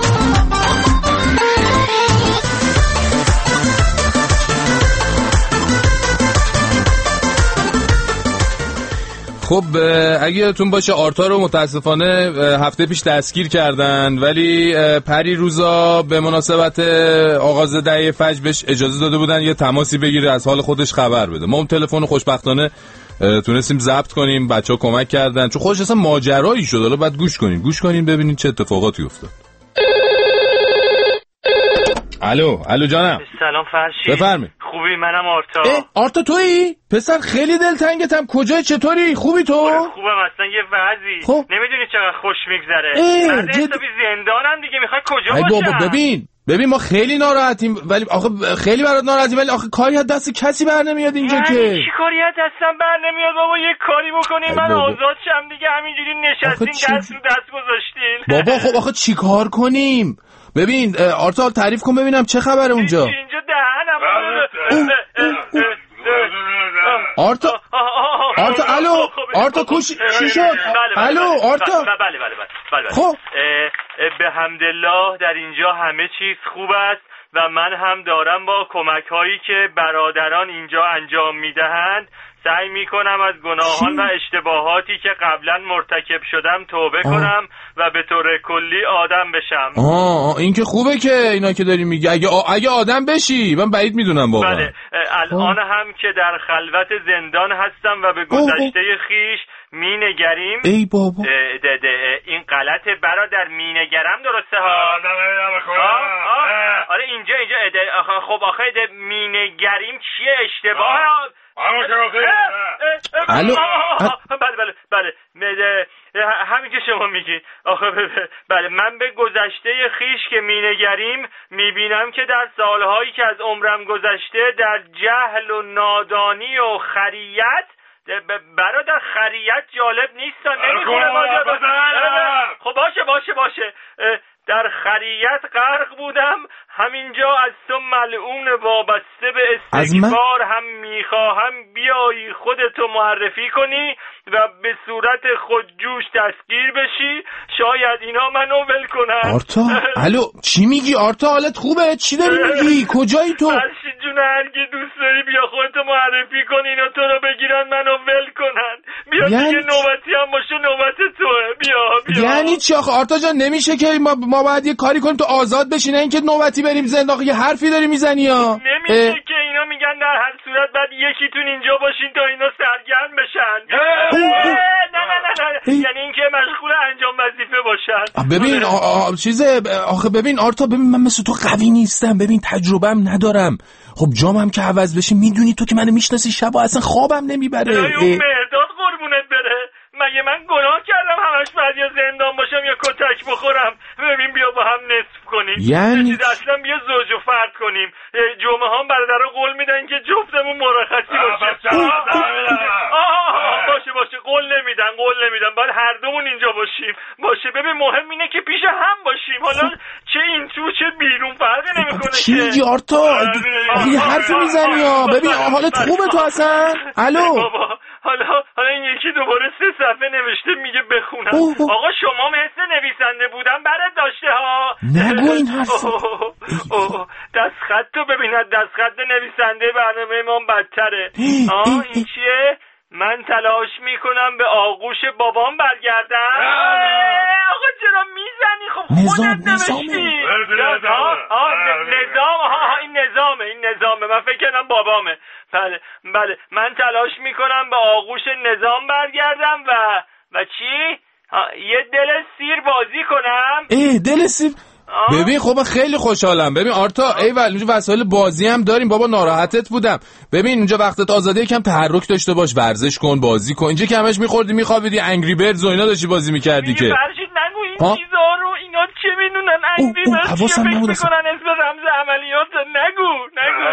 خب اگه یادتون باشه آرتا رو متاسفانه هفته پیش دستگیر کردن، ولی پری روزا به مناسبت آغاز دهه فجر بهش اجازه داده بودن یه تماسی بگیره، از حال خودش خبر بده. ما اون تلفن خوشبختانه تونستیم ضبط کنیم، بچه‌ها کمک کردن، چون خودش اصلا ماجرایی شد. حالا بعد گوش کنین گوش کنین ببینین چه اتفاقاتی افتاد. الو الو جانم. سلام فرشید. بفرمایید. خوبی؟ منم آرتا. آرتا تویی؟ پسر خیلی دلتنگتم، کجای چطوری؟ خوبی تو؟ خوبم اصلا یه وضعی. خب. نمیدونی چقدر خوش میگذره. من جد... حسابی زندانم دیگه، میخوای کجا ای باشم؟ بابا ببین ببین ما خیلی ناراحتیم، ولی آخه خیلی برات ناراحتیم، ولی آخه کاری از دست کسی بر نمیاد اینجا که. چی کاری از دستم بر نمیاد بابا؟ یه کاری بکنین من آزاد شم دیگه. همینجوری نشستین دست رو دست گذاشتین. بابا خب آخه چیکار کنیم؟ ببین آرتا تعریف کن ببینم چه خبره اونجا. اینجا دهنم آرتا آرتا الو آرتا کوش چی شد؟ الو آرتا. بله بله بله. خب به حمدالله در اینجا همه چیز خوب است و من هم دارم با کمک هایی که برادران اینجا انجام میدهند سعی میکنم از گناهان و اشتباهاتی که قبلا مرتکب شدم توبه آه. کنم و به طور کلی آدم بشم. آه این که خوبه که اینا که داری میگی، اگه آ... اگه آدم بشی من بعید میدونم واقعا. بله الان آه. هم که در خلوت زندان هستم و به گذشته خیش مینگریم. ای بابا ده ده این غلطه برادر، مینگرم درسته ها؟ آره اینجا اینجا خب آخه مینگریم چیه؟ اشتباه. همون که آخه الو بله بله بله همین که شما میگین. آخه بله من به گذشته خیش که مینگریم میبینم که در سالهایی که از عمرم گذشته در جهل و نادانی و خریت، برادر خریت جالب نیست، نمیخونه ماجرا. خب باشه باشه باشه در خریت غرق بودم، همینجا از تو ملعون وابسته به استکبار هم میخواهم بیایی خودتو معرفی کنی و به صورت خودجوش دستگیر بشی، شاید اینا منو ول کنن. آرتا الو چی میگی آرتا؟ حالت خوبه؟ چی داری میگی؟ کجایی تو؟ فرشید جون هرگی دوست داری بیا خودتو معرفی کنی اینا تو رو بگیرن منو ول کنن. بیا یعنی دیگه نوبتی هم باشه نوبت توه. بیا بیا. یعنی چی آخه آرتا جان؟ نمیشه که ما, ما باید یه کاری کنیم تو آزاد بشی، نه اینکه نوبتی بریم زندان. یه حرفی داری میزنی یا نمیشه اه. که اینا میگن در هر صورت بعد یکیتون اینجا باشین تا اینا سرگرم بشن. اه. اه. نه نه نه نه یعنی اینکه مشغول انجام وظیفه باشن. ببین چیزه آخه ببین آرتا، ببین من مثل تو قوی نیستم، ببین تجربه‌ام ندارم. خب جامم که عوض بشه میدونی تو که منو میشناسی، شبا اصلا خوابم نمیبره. اون مرداد قربونت بره، مگه من گناه کردم همش بعد یا زندان باشم یا کتک بخورم؟ ببین بیا با هم نصف کنیم، یعنی اصلا بیا زوج و فرد کنیم. جمعه هم برادرها قول میدن که جفتمون مرخصی باشه. باشه باشه قول نمیدن قول نمیدن باید هر دومون اینجا باشیم. باشه ببین مهم اینه که پیش هم باشیم، حالا چه این تو چه بیرون فرقی نمیکنه. چی میگی آرتا؟ یه حرفی میزنی یا ببین حالت خوبه تو اصلا؟ الو حالا حالا این یکی دوباره سه صفحه نوشته میگه بخونم. اوه اوه. آقا شما مثل نویسنده بودن برات داشته ها. نگو این حرفو. دست خطو ببینید، دست خط نویسنده برنامه ما بدتره. آه این چیه؟ من تلاش میکنم به آغوش بابام برگردم. آقا چرا میزنی؟ خب خودت نوشتی. نظام ها این نظامه این نظامه من فکر کنم بابامه. بله بله من تلاش میکنم به آغوش نظام برگردم و و چی؟ یه دل سیر بازی کنم. ای دل سیر؟ ببین خب خیلی خوشحالم. ببین آرتا ایول اینجا وسایل بازی هم داریم بابا، ناراحتت بودم. ببین اینجا وقتت آزاده، یکم تحرک داشته باش، ورزش کن، بازی کن. اینجا که همش میخوردی میخوابیدی، انگری بردز و اینا داشتی بازی میکردی که. فرشید نگو این چیزا رو، اینا چه میدونن؟ انگری بردز چه فکر میکنن اسم رمز عملیات؟ نگو نگو.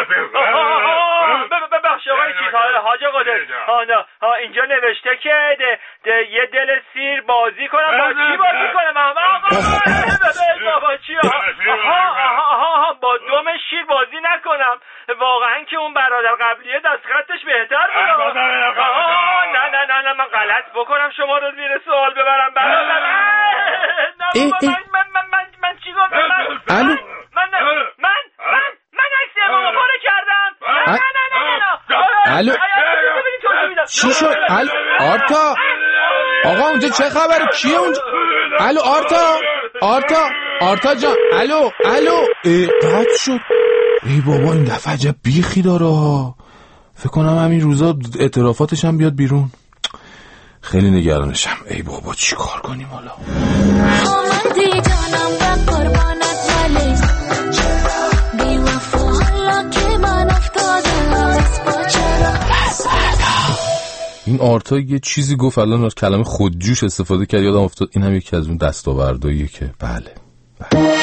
ببخش آقای چیز حاج قدس ها اینجا نوشته که یه دل سیر بازی کنم. با چی بازی کنم آقا؟ چی آها آها آها با دوم شیر بازی نکنم؟ واقعا که اون برادر قبلیه دست خطش بهتر بود. آها نه نه نه نه من غلط بکنم شما رو زیر سوال ببرم برادر. نه من من من من من چی گفتم؟ من من من من من عکس ما پاره کردم. نه نه نه نه الو چی شد؟ الو آرتا آقا اونجا چه خبره؟ کیه اونجا؟ الو آرتا آرتا آرتا جان الو الو قطع شد. ای بابا این دفعه عجب بیخی داره. فکر کنم همین روزا اعترافاتش هم بیاد بیرون. خیلی نگرانشم. ای بابا چی کار کنیم حالا؟ این آرتا یه چیزی گفت الان از کلمه خودجوش استفاده کرد، یادم افتاد این هم یکی از اون دستاورداییه که بله بله.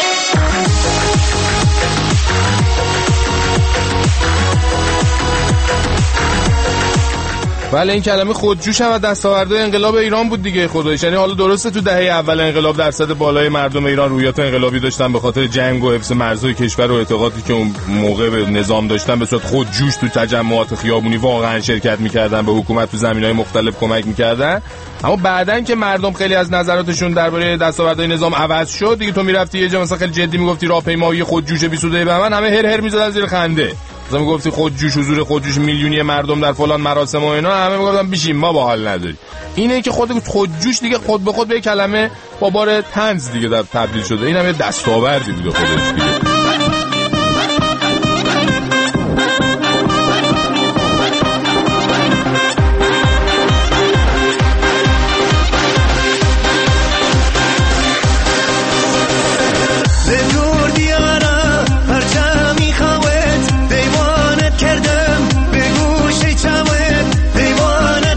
بله این کلمه خودجوش هم از دستاوردهای انقلاب ایران بود دیگه خداییش. یعنی حالا درسته تو دهه اول انقلاب درصد بالای مردم ایران رویات انقلابی داشتن به خاطر جنگ و حفظ مرزهای کشور و اعتقادی که اون موقع به نظام داشتن، به صورت خودجوش تو تجمعات خیابونی واقعا شرکت میکردن، به حکومت تو زمینهای مختلف کمک میکردن. اما بعدن که مردم خیلی از نظراتشون درباره دستاوردهای نظام عوض شد دیگه، تو میرفتی یه جا مثلا خیلی جدی میگفتی راهپیمایی خودجوش بیست و دو بهمن، همه هر هر میزدن زیر خنده. مثلا میگفتی خودجوش حضور خودجوش میلیونی مردم در فلان مراسم و اینا، همه میگفتن بشین ما با حال نداری. اینه که خود خودجوش دیگه خود به خود به کلمه با بار طنز دیگه در تبدیل شده. اینم یه دستاوردی بوده خودش دیگه. دیوانت کردم به گوش چمت، دیوانت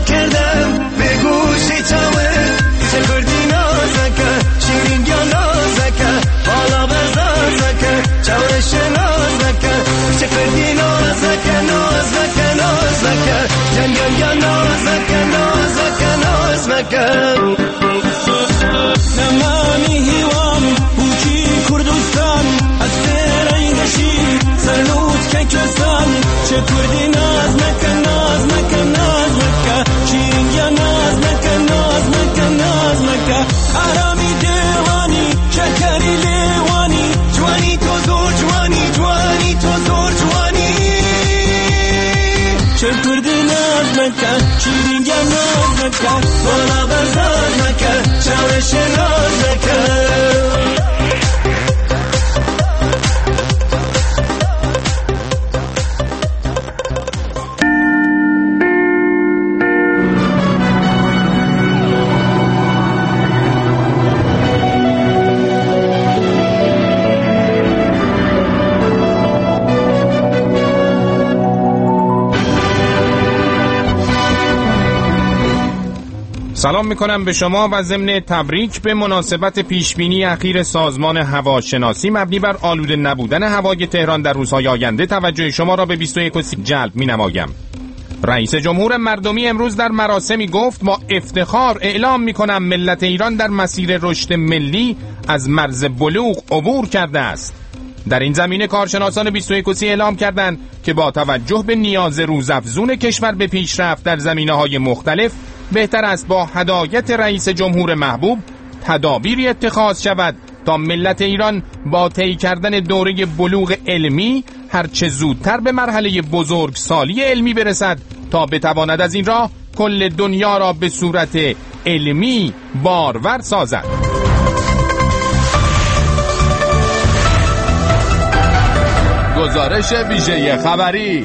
چطور دی ناز نکن ناز نکن ناز نکن شیرین یا ناز نکن ناز نکن ناز نکن آرامی دیوانی شکری لیوانی جوانی تو زور جوانی جوانی تو زور جوانی چطور دی ناز نکن شیرین یا ناز نکن بالا بزاز نکن چاوش ناز نکن. سلام میکنم به شما و ضمن تبریک به مناسبت پیشبینی اخیر سازمان هواشناسی مبنی بر آلوده نبودن هوای تهران در روزهای آینده توجه شما را به بیست و یک و سی جلب مینمایم. رئیس جمهور مردمی امروز در مراسمی گفت با افتخار اعلام میکنم ملت ایران در مسیر رشد ملی از مرز بلوغ عبور کرده است. در این زمینه کارشناسان بیست و یک و سی اعلام کردند که با توجه به نیاز روزافزون کشور به پیشرفت در زمینه‌های مختلف بهتر است با هدایت رئیس جمهور محبوب تدابیری اتخاذ شود تا ملت ایران با طی کردن دوره بلوغ علمی هرچه زودتر به مرحله بزرگسالی علمی برسد تا بتواند از این راه کل دنیا را به صورت علمی بارور سازد. گزارش ویژه خبری.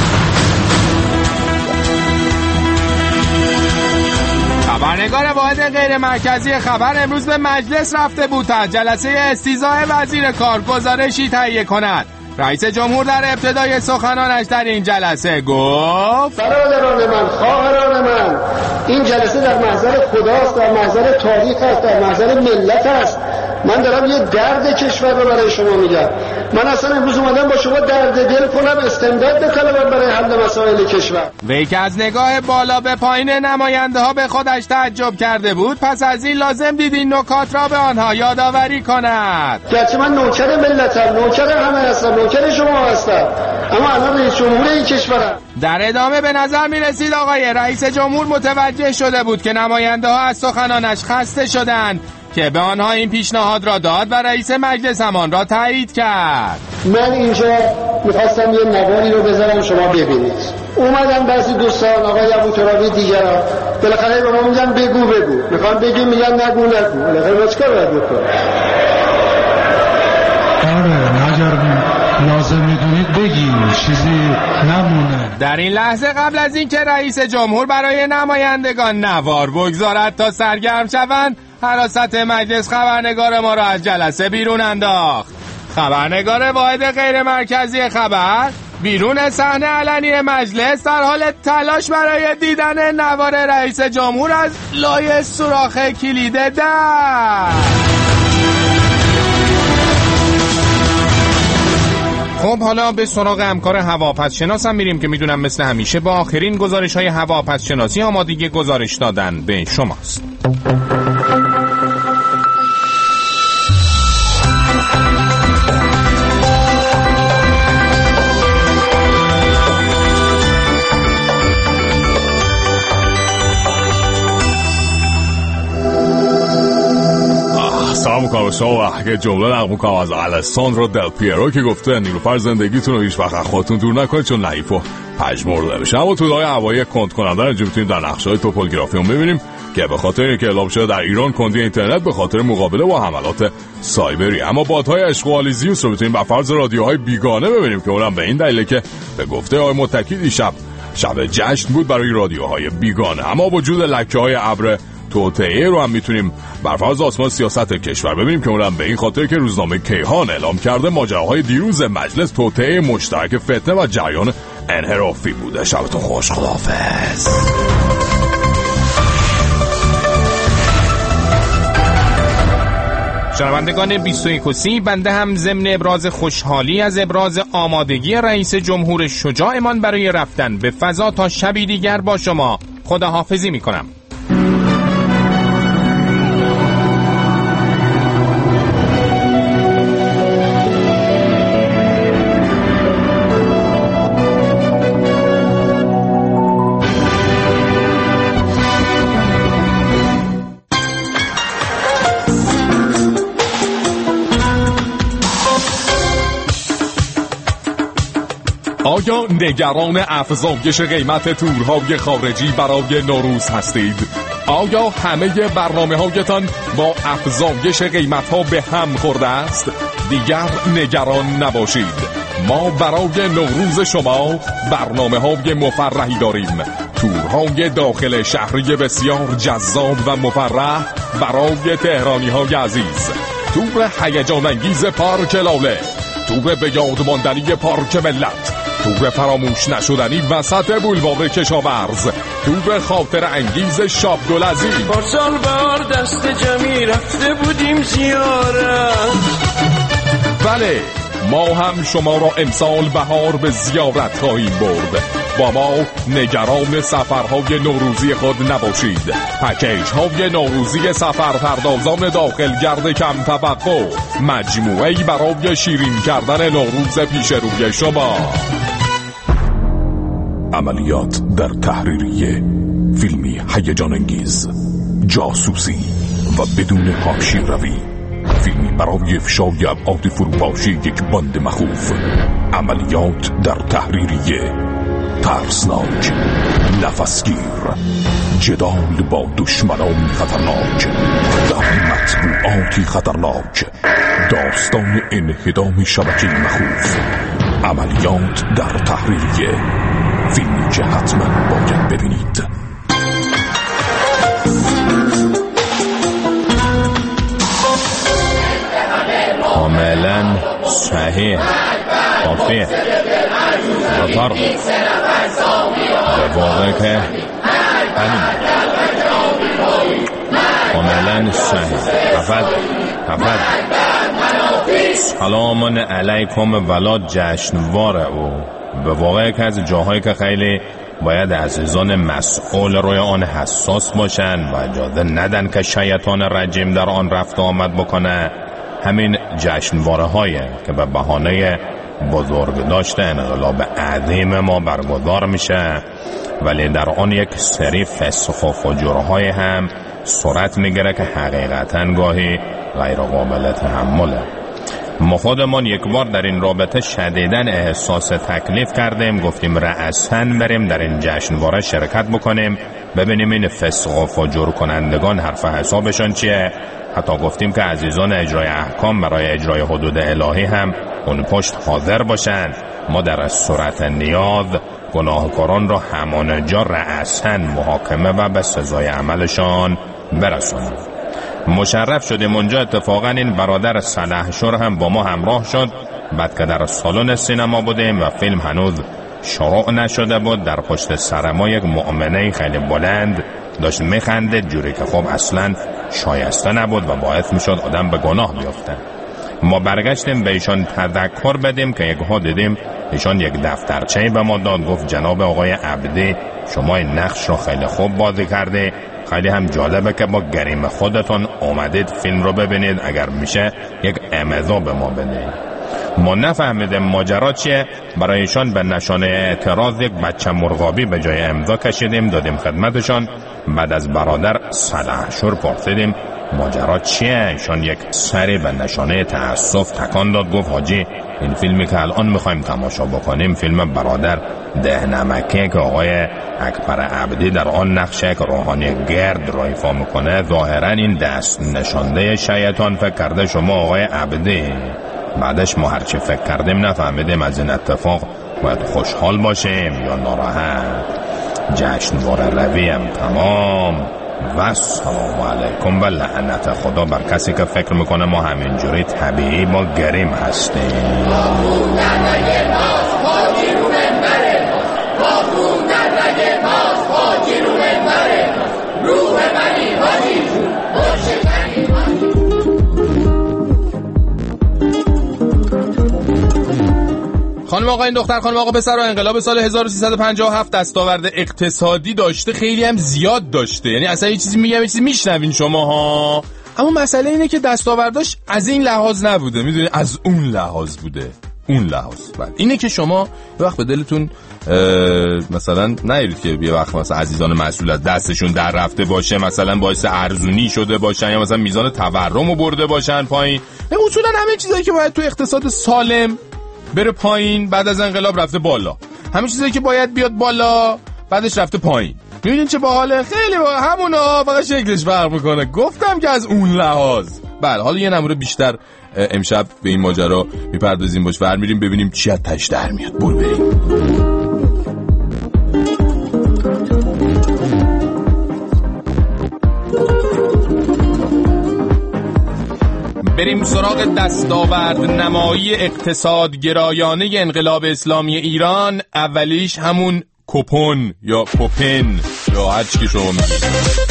خبرنگار واحد غیر مرکزی خبر امروز به مجلس رفته بود تا جلسه استیضاح وزیر کار گزارشی تهیه کند. رئیس جمهور در ابتدای سخنانش در این جلسه گفت: برادران من، خواهران من، این جلسه در محضر خداست، در محضر تاریخ است، در محضر ملت است. من دارم یه درد کشور رو برای شما میگم. من اصلا امروز اومدم با شما درد دل کنم، استمداد بطلبم برای حل مسائل کشور. وی که از نگاه بالا به پایین نماینده ها به خودش تعجب کرده بود، پس از این لازم دید این نکات را به آنها یادآوری کند. گرچه من نوکر ملتم، نوکر همه هستم، نوکر شما هستم، اما الان رئیس جمهور این کشورم. در ادامه به نظر می رسید آقای رئیس جمهور متوجه شده بود که نماینده ها از سخنانش خسته شدند که به آنها این پیشنهاد را داد و رئیس مجلس همان را تایید کرد. من اینجا میخواستم یه نواری رو بذارم شما ببینید. اومدن بعضی دوستان، آقای ابوترابی دیگران، بالاخره به ما میگن بگو بگو، میخوام بگیم میگن نگو نگو. بالاخره ما چیکار باید بکنیم؟ آره اگر لازم میدونید بگی، چیزی نمونه. در این لحظه قبل از اینکه رئیس جمهور برای نمایندگان نوار بگذارد تا سرگرم شوند، حراست مجلس خبرنگار ما را از جلسه بیرون انداخت. خبرنگار واحد غیر مرکزی خبر بیرون صحنه علنی مجلس در حال تلاش برای دیدن نوار رئیس جمهور از لای سوراخ کلید در. خب حالا به سراغ همکار هواپس شناسم میریم که میدونم مثل همیشه با آخرین گزارش های هواپس شناسی آمادگی گزارش دادن به شماست. سلام میکنم به شما و که جمله نقل میکنم از الساندرو دل پیرو که گفته نیلوفر زندگیتون رو هیچ وقت خودتون دور نکنید چون نحیف و پژمرده بشه. اما تودهای هوایی کند کننده رو میتونیم در نقشه‌های توپوگرافی هم ببینیم که به خاطر اینکه اعلام شده در ایران کندی اینترنت به خاطر مقابله با حملات سایبری. اما بادهای اشغالی زیوس رو میتونیم بر فرض رادیوهای بیگانه ببینیم که اونم به این دلیله که به گفته آقای متکی دیشب شب جشن بود برای رادیوهای بیگانه. اما وجود لکه‌های ابر توطئه رو هم میتونیم بر فرض آسمان سیاست کشور ببینیم که اونم به این خاطر که روزنامه کیهان اعلام کرده ماجراهای دیروز مجلس توطئه مشترک فتنه و جریان انحرافی بوده. شبتون خوش، خداحافظ. شنوندگان بیست و یک و سی، بنده هم ضمن ابراز خوشحالی از ابراز آمادگی رئیس جمهور شجاعمان برای رفتن به فضا تا شبی دیگر با شما خداحافظی میکنم. آیا نگران افزایش قیمت تورهای خارجی برای نوروز هستید؟ آیا همه برنامه‌هایتان با افزایش قیمت‌ها به هم خورده است؟ دیگر نگران نباشید. ما برای نوروز شما برنامه‌های مفرحی داریم. تورهای داخل شهری بسیار جذاب و مفرح برای تهرانی‌های عزیز. تور هیجان انگیز پارک لاله، تور به یاد ماندنی پارک ملت، تور فراموش نشدنی وسط بولوار کشاورز، تور خاطر انگیز شاب گلعزیز. پارسال بهار دست جمعی رفته بودیم زیارت. بله، ما هم شما را امسال بهار به زیارت خواهیم برد. با ما نگران سفرهای نوروزی خود نباشید. پکیج های نوروزی سفرپردازان داخلگرد کم توقع، مجموعه‌ای برای شیرین کردن نوروز پیش روی شما. عملیات در تحریریه، فیلمی هیجان انگیز، جاسوسی و بدون حاشیه روی، فیلمی برای افشای ابعاد فروپاشی یک باند مخوف. عملیات در تحریریه، ترسناک، نفسگیر، جدال با دشمنانی خطرناک، در مطبوعاتی خطرناک، داستان انهدام شبکه مخوف. عملیات در تحریریه، فیلمی که حتما باید ببینید. کاملا صحیح، کافی، بطر به واقع که همین کاملا صحیح. افد افد سلام علیکم ولا جشنوار او. به واقع که از جاهایی که خیلی باید عزیزان مسئول روی آن حساس باشن و اجازه ندن که شیطان رجیم در آن رفت آمد بکنه، همین جشنواره هایی که به بهانه بزرگ داشته انقلاب عظیم ما برگزار میشه، ولی در آن یک سری فسق و فجورهای هم صورت میگیره که حقیقتا گاهی غیر قابل تحمله. ما خودمون یک بار در این رابطه شدیداً احساس تکلیف کردیم، گفتیم رأساً بریم در این جشنواره شرکت بکنیم، ببینیم این فسق و فجور کنندگان حرف حسابشون چیه. حتی گفتیم که عزیزان اجرای احکام برای اجرای حدود الهی هم اون پشت حاضر باشن، ما در صورت نیاز گناهکاران را همانجا رأساً محاکمه و به سزای عملشان برسونیم. مشرف شدیم اونجا. اتفاقا این برادر سلحشور هم با ما همراه شد. بعد که در سالن سینما بودیم و فیلم هنوز شروع نشده بود، در پشت سر ما یک مؤمنه خیلی بلند داشت میخندید، جوری که خب اصلا شایسته نبود و باعث میشد آدم به گناه بیفته. ما برگشتیم به ایشان تذکر بدیم که یک ها دیدیم ایشان یک دفترچه به ما داد، گفت جناب آقای عبدی شما این نقش رو خیلی خوب بازی کرده، خیلی هم جالبه که با گریم خودتون اومدید فیلم رو ببینید، اگر میشه یک امضا به ما بدید. ما نفهمیدیم ماجرا چیه، برای ایشان به نشانه اعتراض یک بچه مرغابی به جای امضا کشیدیم دادیم خدمتشان. بعد از برادر سلحشور پرسیدیم ماجرا چیه، ایشان یک سری به نشانه تأسف تکان داد، گفت حاجی این فیلمی که الان میخوایم تماشا بکنیم فیلم برادر ده نمکه که آقای اکبر عبدی در آن نقش یک روحانی گرد را ایفا میکنه، ظاهرا این دست نشانده شیطان فکر کرده شما آقای عبدی. بعدش ما هرچی فکر کردیم نفهمیدیم از این اتفاق باید خوشحال باشیم یا ناراحت. جشنواره رویم تمام و سلام علیکم و لعنت خدا بر کسی که فکر میکنه ما همینجوری طبیعی با گریم هستیم. خانم آقا این دختر خانم آقا پسر انقلاب سال هزار و سیصد و پنجاه و هفت دستاورد اقتصادی داشته، خیلی هم زیاد داشته، یعنی اصلا یه چیزی میگم یه چیزی میشنوین شما ها، اما مسئله اینه که دستاورداش از این لحاظ نبوده، میدونی از اون لحاظ بوده. اون لحاظ بعد اینه که شما یه وقت به دلتون مثلا نایرید که یه وقت مثلا عزیزان مسئول از دستشون در رفته باشه، مثلا باعث ارزونی شده باشن یا مثلا میزان تورم رو برده باشن پایین. اصولا همه چیزایی که باید تو اقتصاد سالم بره پایین، بعد از انقلاب رفته بالا. همین چیزایی که باید بیاد بالا بعدش رفته پایین. میبینین چه باحاله؟ خیلی با همونا، فقط شکلش فرق میکنه. گفتم که از اون لحاظ. بله حالا یه نمونه بیشتر امشب به این ماجرا میپردازیم، باش ور میریم ببینیم چی از تش در میاد. برو بریم. بریم سراغ دستاورد نمایی اقتصاد گرایانه انقلاب اسلامی ایران. اولیش همون کوپن یا کوپن یا هر چی که شما میگید.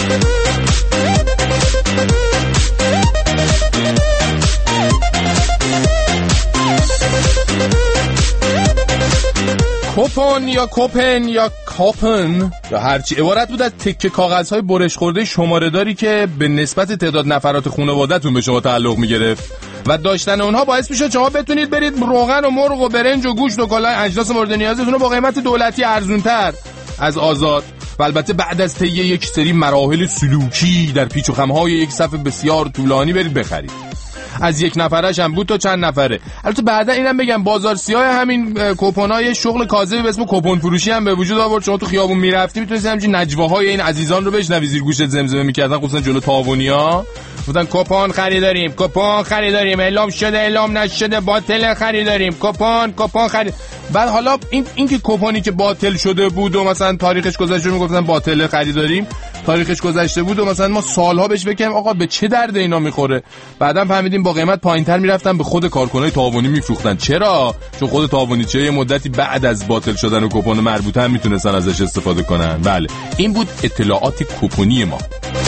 کوپن یا کوپن یا کاپن یا هرچی عبارت بود از تکه کاغذهای برش خورده شماره داری که به نسبت تعداد نفرات خانواده‌تون به شما تعلق می‌گرفت و داشتن اونها باعث میشه شما بتونید برید روغن و مرغ و برنج و گوشت و کلا اجناس مورد نیازتون رو با قیمت دولتی ارزان‌تر از آزاد و البته بعد از طی یک سری مراحل سلوکی در پیچ و خم‌های یک صف بسیار طولانی برید بخرید. از یک نفرش هم بود تا چند نفره. البته بعدا اینم بگم بازار سیاه همین کوپن‌های شغل کاذبی به اسم کوپن فروشی هم به وجود آورد. شما تو خیابون میرفتی میتونید همین نجواهای این عزیزان رو بشنوی زیر گوشت زمزمه میکردن، خصوصا جلو تاوونیا. گفتن کوپن خریداریم، کوپن خریداریم، اعلام شده اعلام نشده باطل خریداریم، کوپن کوپن خرید. بعد حالا این این که کوپنی که باطل شده بود و مثلا تاریخش گذشته میگفتن باطل خریداریم، تاریخش گذشته بود و مثلا ما سالها بهش بگیم آقا به چه درد اینا میخوره. بعدم فهمیدیم با قیمت پایینتر میرفتن به خود کارکنای تاوانی میفروختن. چرا؟ چون خود تاوانی‌چی‌ها یه مدتی بعد از باطل شدن کوپن مربوطه هم میتونستن ازش استفاده کنن. بله این بود اطلاعات کوپنی ما.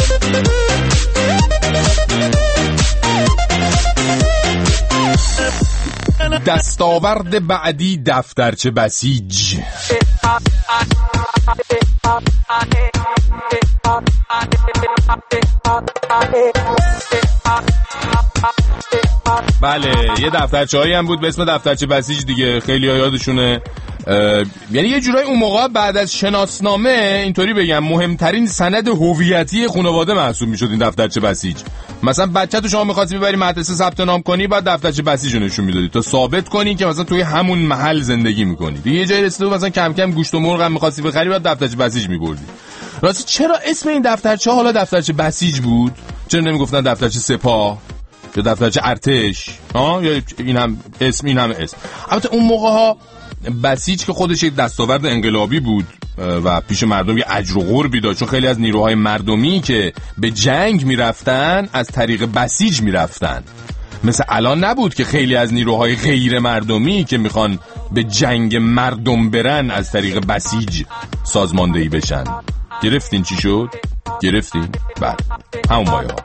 دستاورد بعدی دفترچه بسیج. بله یه دفترچه‌ای هم بود به اسم دفترچه بسیج دیگه، خیلی ها یادشونه. یعنی یه جورایی اون موقع بعد از شناسنامه اینطوری بگم مهمترین سند هویتی خانواده محسوب میشد این دفترچه بسیج. مثلا بچه‌تو شما می‌خواستی ببری مدرسه ثبت نام کنی، بعد دفترچه بسیج رو نشون میدادی تا ثابت کنی که مثلا توی همون محل زندگی می‌کنی. دیگه یه جایی رسیده مثلا کم کم گوشت و مرغ هم می‌خواستی بخری، بعد دفترچه بسیج می‌بردی. راستی چرا اسم این دفترچه حالا دفترچه بسیج بود؟ چرا نمیگفتن دفترچه سپاه یا دفترچه ارتش؟ ها یا این هم اسم این هم اسم. البته اون موقع‌ها بسیج که خودش یک دستاورد انقلابی بود و پیش مردم یه اجر و قربی داشت، چون خیلی از نیروهای مردمی که به جنگ میرفتن از طریق بسیج میرفتن. مثل الان نبود که خیلی از نیروهای غیر مردمی که میخوان به جنگ مردم برن از طریق بسیج سازماندهی بشن. گرفتین چی شد؟ گرفتین؟ بله همون مایه ها.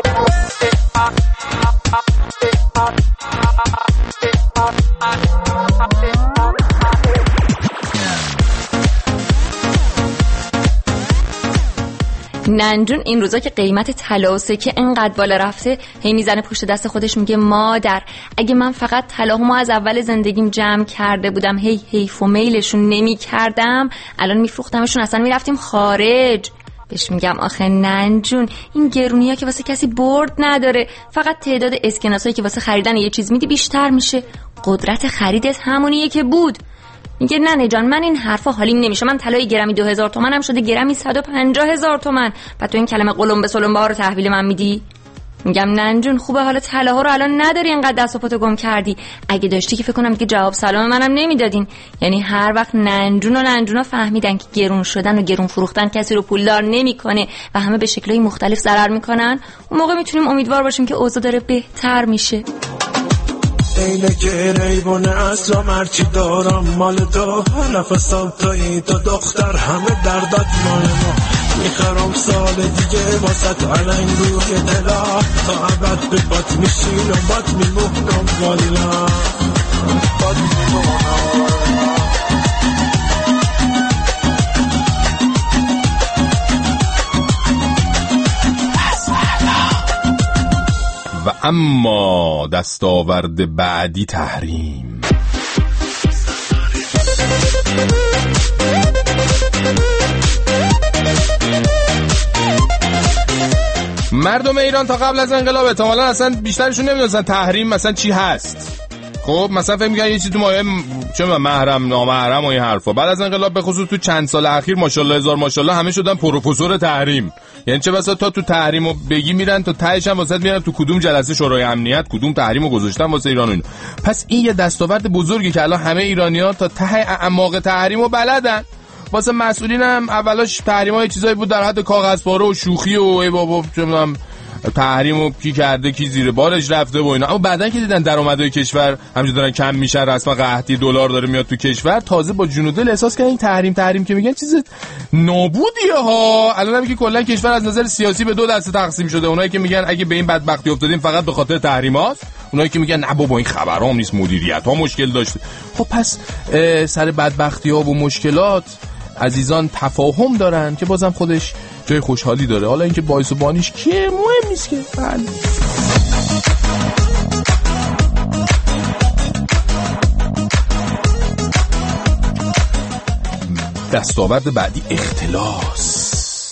ننجون این روزا که قیمت طلا و سکه انقدر بالا رفته هی میزنه پشت دست خودش میگه مادر اگه من فقط طلاهامو از اول زندگیم جمع کرده بودم هی حیف و میلشون نمی کردم الان میفروختمشون اصلا میرفتیم خارج. بهش میگم آخه ننجون این گرونی‌ها که واسه کسی برد نداره، فقط تعداد اسکناسایی که واسه خریدن یه چیز میدی بیشتر میشه، قدرت خریدت همونیه که بود. میگه نه جان من این حرفا حالیم نمیشه، من طلای گرمی دو هزار تومن هم شده گرمی صد و پنجاه هزار تومن، بعد تو این کلمه قلم به سلم ها رو تحویل من میدی؟ میگم ننجون خوبه حالا طلاها رو الان نداری اینقدر دست و پاتو گم کردی، اگه داشتی که فکر کنم دیگه جواب سلام منم نمیدادین. یعنی هر وقت ننجون و ننجونا فهمیدن که گرون شدن و گرون فروختن کسی رو پولدار نمیکنه و همه به شکل‌های مختلف ضرر میکنن، اون موقع میتونیم امیدوار باشیم که اوضاع داره بهتر میشه. اینه که ریبونه اصلا مرچی دارم مال تو نفسم توی تو دختر همه دردت مال ما میخرم سال دیگه واسط علنگ روی دلا تا عبد به بات میشین و بات میمونم والا بات میمونم. و اما دستاورد بعدی تحریم. مردم ایران تا قبل از انقلاب احتمالاً اصلا بیشترشون نمیدونستن تحریم مثلا چی هست. خب مثلا فکر می‌کنن یه چیزی تو مایه چه محرم نامحرم و این حرفا. بعد از انقلاب به خصوص تو چند سال اخیر ماشاءالله هزار ماشاءالله همه شدن پروفسور تحریم. یعنی چه بسا تا تو تحریمو بگی میرن تا تهش هم واسط میرن تو کدوم جلسه شورای امنیت کدوم تحریمو گذاشتن واسه ایران و اینا. پس این یه دستاورد بزرگی که الان همه ایرانی‌ها تا ته اعماق تحریمو بلدن. واسه مسئولین هم اولاش تحریم‌های چیزایی بود در حد کاغذپاره و شوخی و ای بابا چه می‌دونم تحریمو کی کرده کی زیر بارش رفته و اینا. اما بعدن که دیدن درآمدهای کشور همینجوری دارن کم میشن، رسما قحطی دلار داره میاد تو کشور، تازه با جون و دل احساس کردن این تحریم تحریم که میگن چیز نابودیه ها. الان هم که کلا کشور از نظر سیاسی به دو دسته تقسیم شده. اونایی که میگن اگه به این بدبختی افتادیم فقط به خاطر تحریماست، اونایی که میگن نه بابا این خبرام نیست، مدیریت ها مشکل داشته. خب پس سر بدبختی ها و مشکلات عزیزان تفاهم دارن که بازم خودش جای خوشحالی داره. حالا اینکه باعث و بانیش کیه مهم نیست که. بله دستاورد بعدی اختلاس.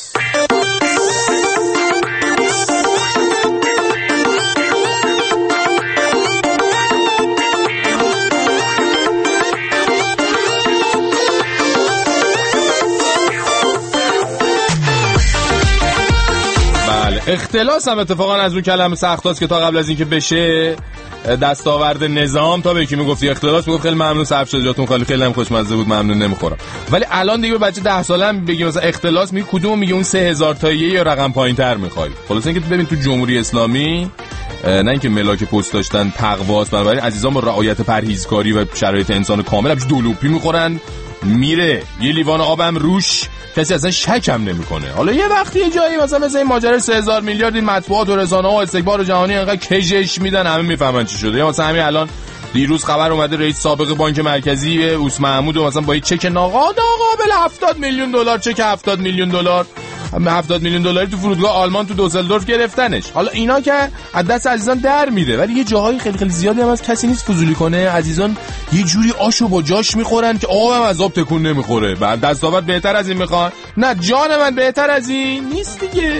اختلاس هم اتفاقا از اون کلمه سختاست که تا قبل از اینکه بشه دستاورد نظام تا به یکی میگفتی اختلاس میگفت خیلی ممنون صرف شد جاتون خالی، خیلی هم خوشمزه بود ممنون نمیخورم. ولی الان دیگه بچه ده ساله هم بگی مثلا اختلاس میگه کدوم میگه اون سه هزار تاییه یا رقم پایینتر میخوای. خلاص اینکه ببین تو جمهوری اسلامی نه اینکه ملاک پست داشتن تقواست، بنابراین عزیزان با رعایت پرهیزکاری و شرایط انسان کامل همش دولوپی میخورن میره یه لیوان آبم روش کسی اصلا شک هم نمیکنه. حالا یه وقتی یه جایی مثلا مثلا این ماجرا سه هزار میلیارد این مطبوعات و رسانه‌ها و استکبار جهانی انقدر کجش میدن همه میفهمن چی شده. یا مثلا همین الان دیروز خبر اومده رئیس سابق بانک مرکزی اوس محمود و مثلا با یه چک ناقابل هفتاد میلیون دلار چک هفتاد میلیون دلار هفتاد میلیون دلاری تو فرودگاه آلمان تو دوسلدورف گرفتنش. حالا اینا که از دست عزیزان در میره، ولی یه جاهای خیلی خیلی زیادی هم از کسی نیست فضولی کنه. عزیزان یه جوری آشو با جاش میخورن که آبم از آب تکون نمیخوره. بعد دستاورد بهتر از این میخوان؟ نه جان من بهتر از این نیست دیگه.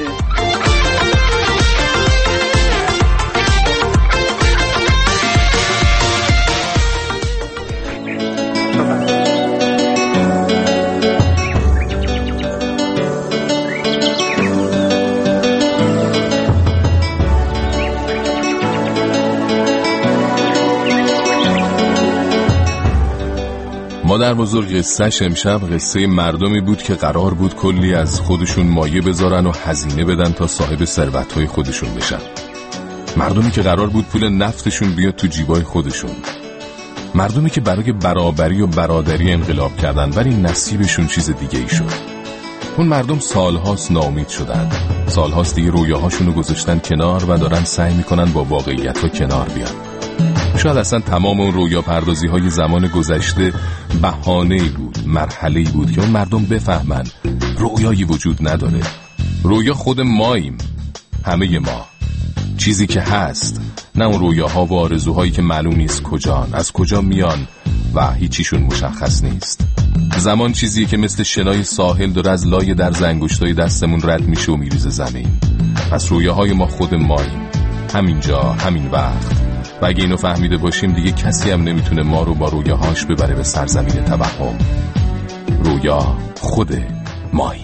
مادر بزرگ قصهش امشب قصه مردمی بود که قرار بود کلی از خودشون مایه بذارن و هزینه بدن تا صاحب ثروت‌های خودشون بشن. مردمی که قرار بود پول نفتشون بیاد تو جیبای خودشون. مردمی که برای برابری و برادری انقلاب کردن ولی نصیبشون چیز دیگه ای شد. اون مردم سالهاست ناامید شدن، سالهاست دیگه رویاهاشونو گذاشتن کنار و دارن سعی میکنن با واقعیت‌ها کنار بیان. شاید اصلا تمام اون رویا پردازی های زمان گذشته بهانه‌ای بود، مرحله‌ای بود که اون مردم بفهمن رویایی وجود نداره. رویا خود ماییم، همه ما. چیزی که هست، نه اون رویاها و آرزوهایی که معلوم نیست کجان، از کجا میان و هیچیشون مشخص نیست. زمان چیزیه که مثل شنای ساحل داره از لای درز انگشتای دستمون رد میشه و میریزه زمین. پس رویاهای ما خود ماییم، همینجا، همین وقت. و اگه اینو فهمیده باشیم دیگه کسی هم نمیتونه ما رو با رویاهاش ببره به سرزمین توهم. رویا خود مایی.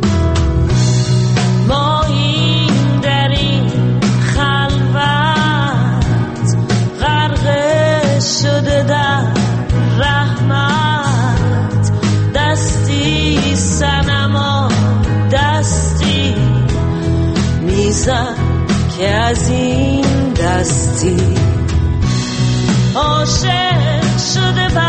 مایی در این خلوت غرق شده در رحمت، دستی سنما دستی میزن که از این دستی عاشق شده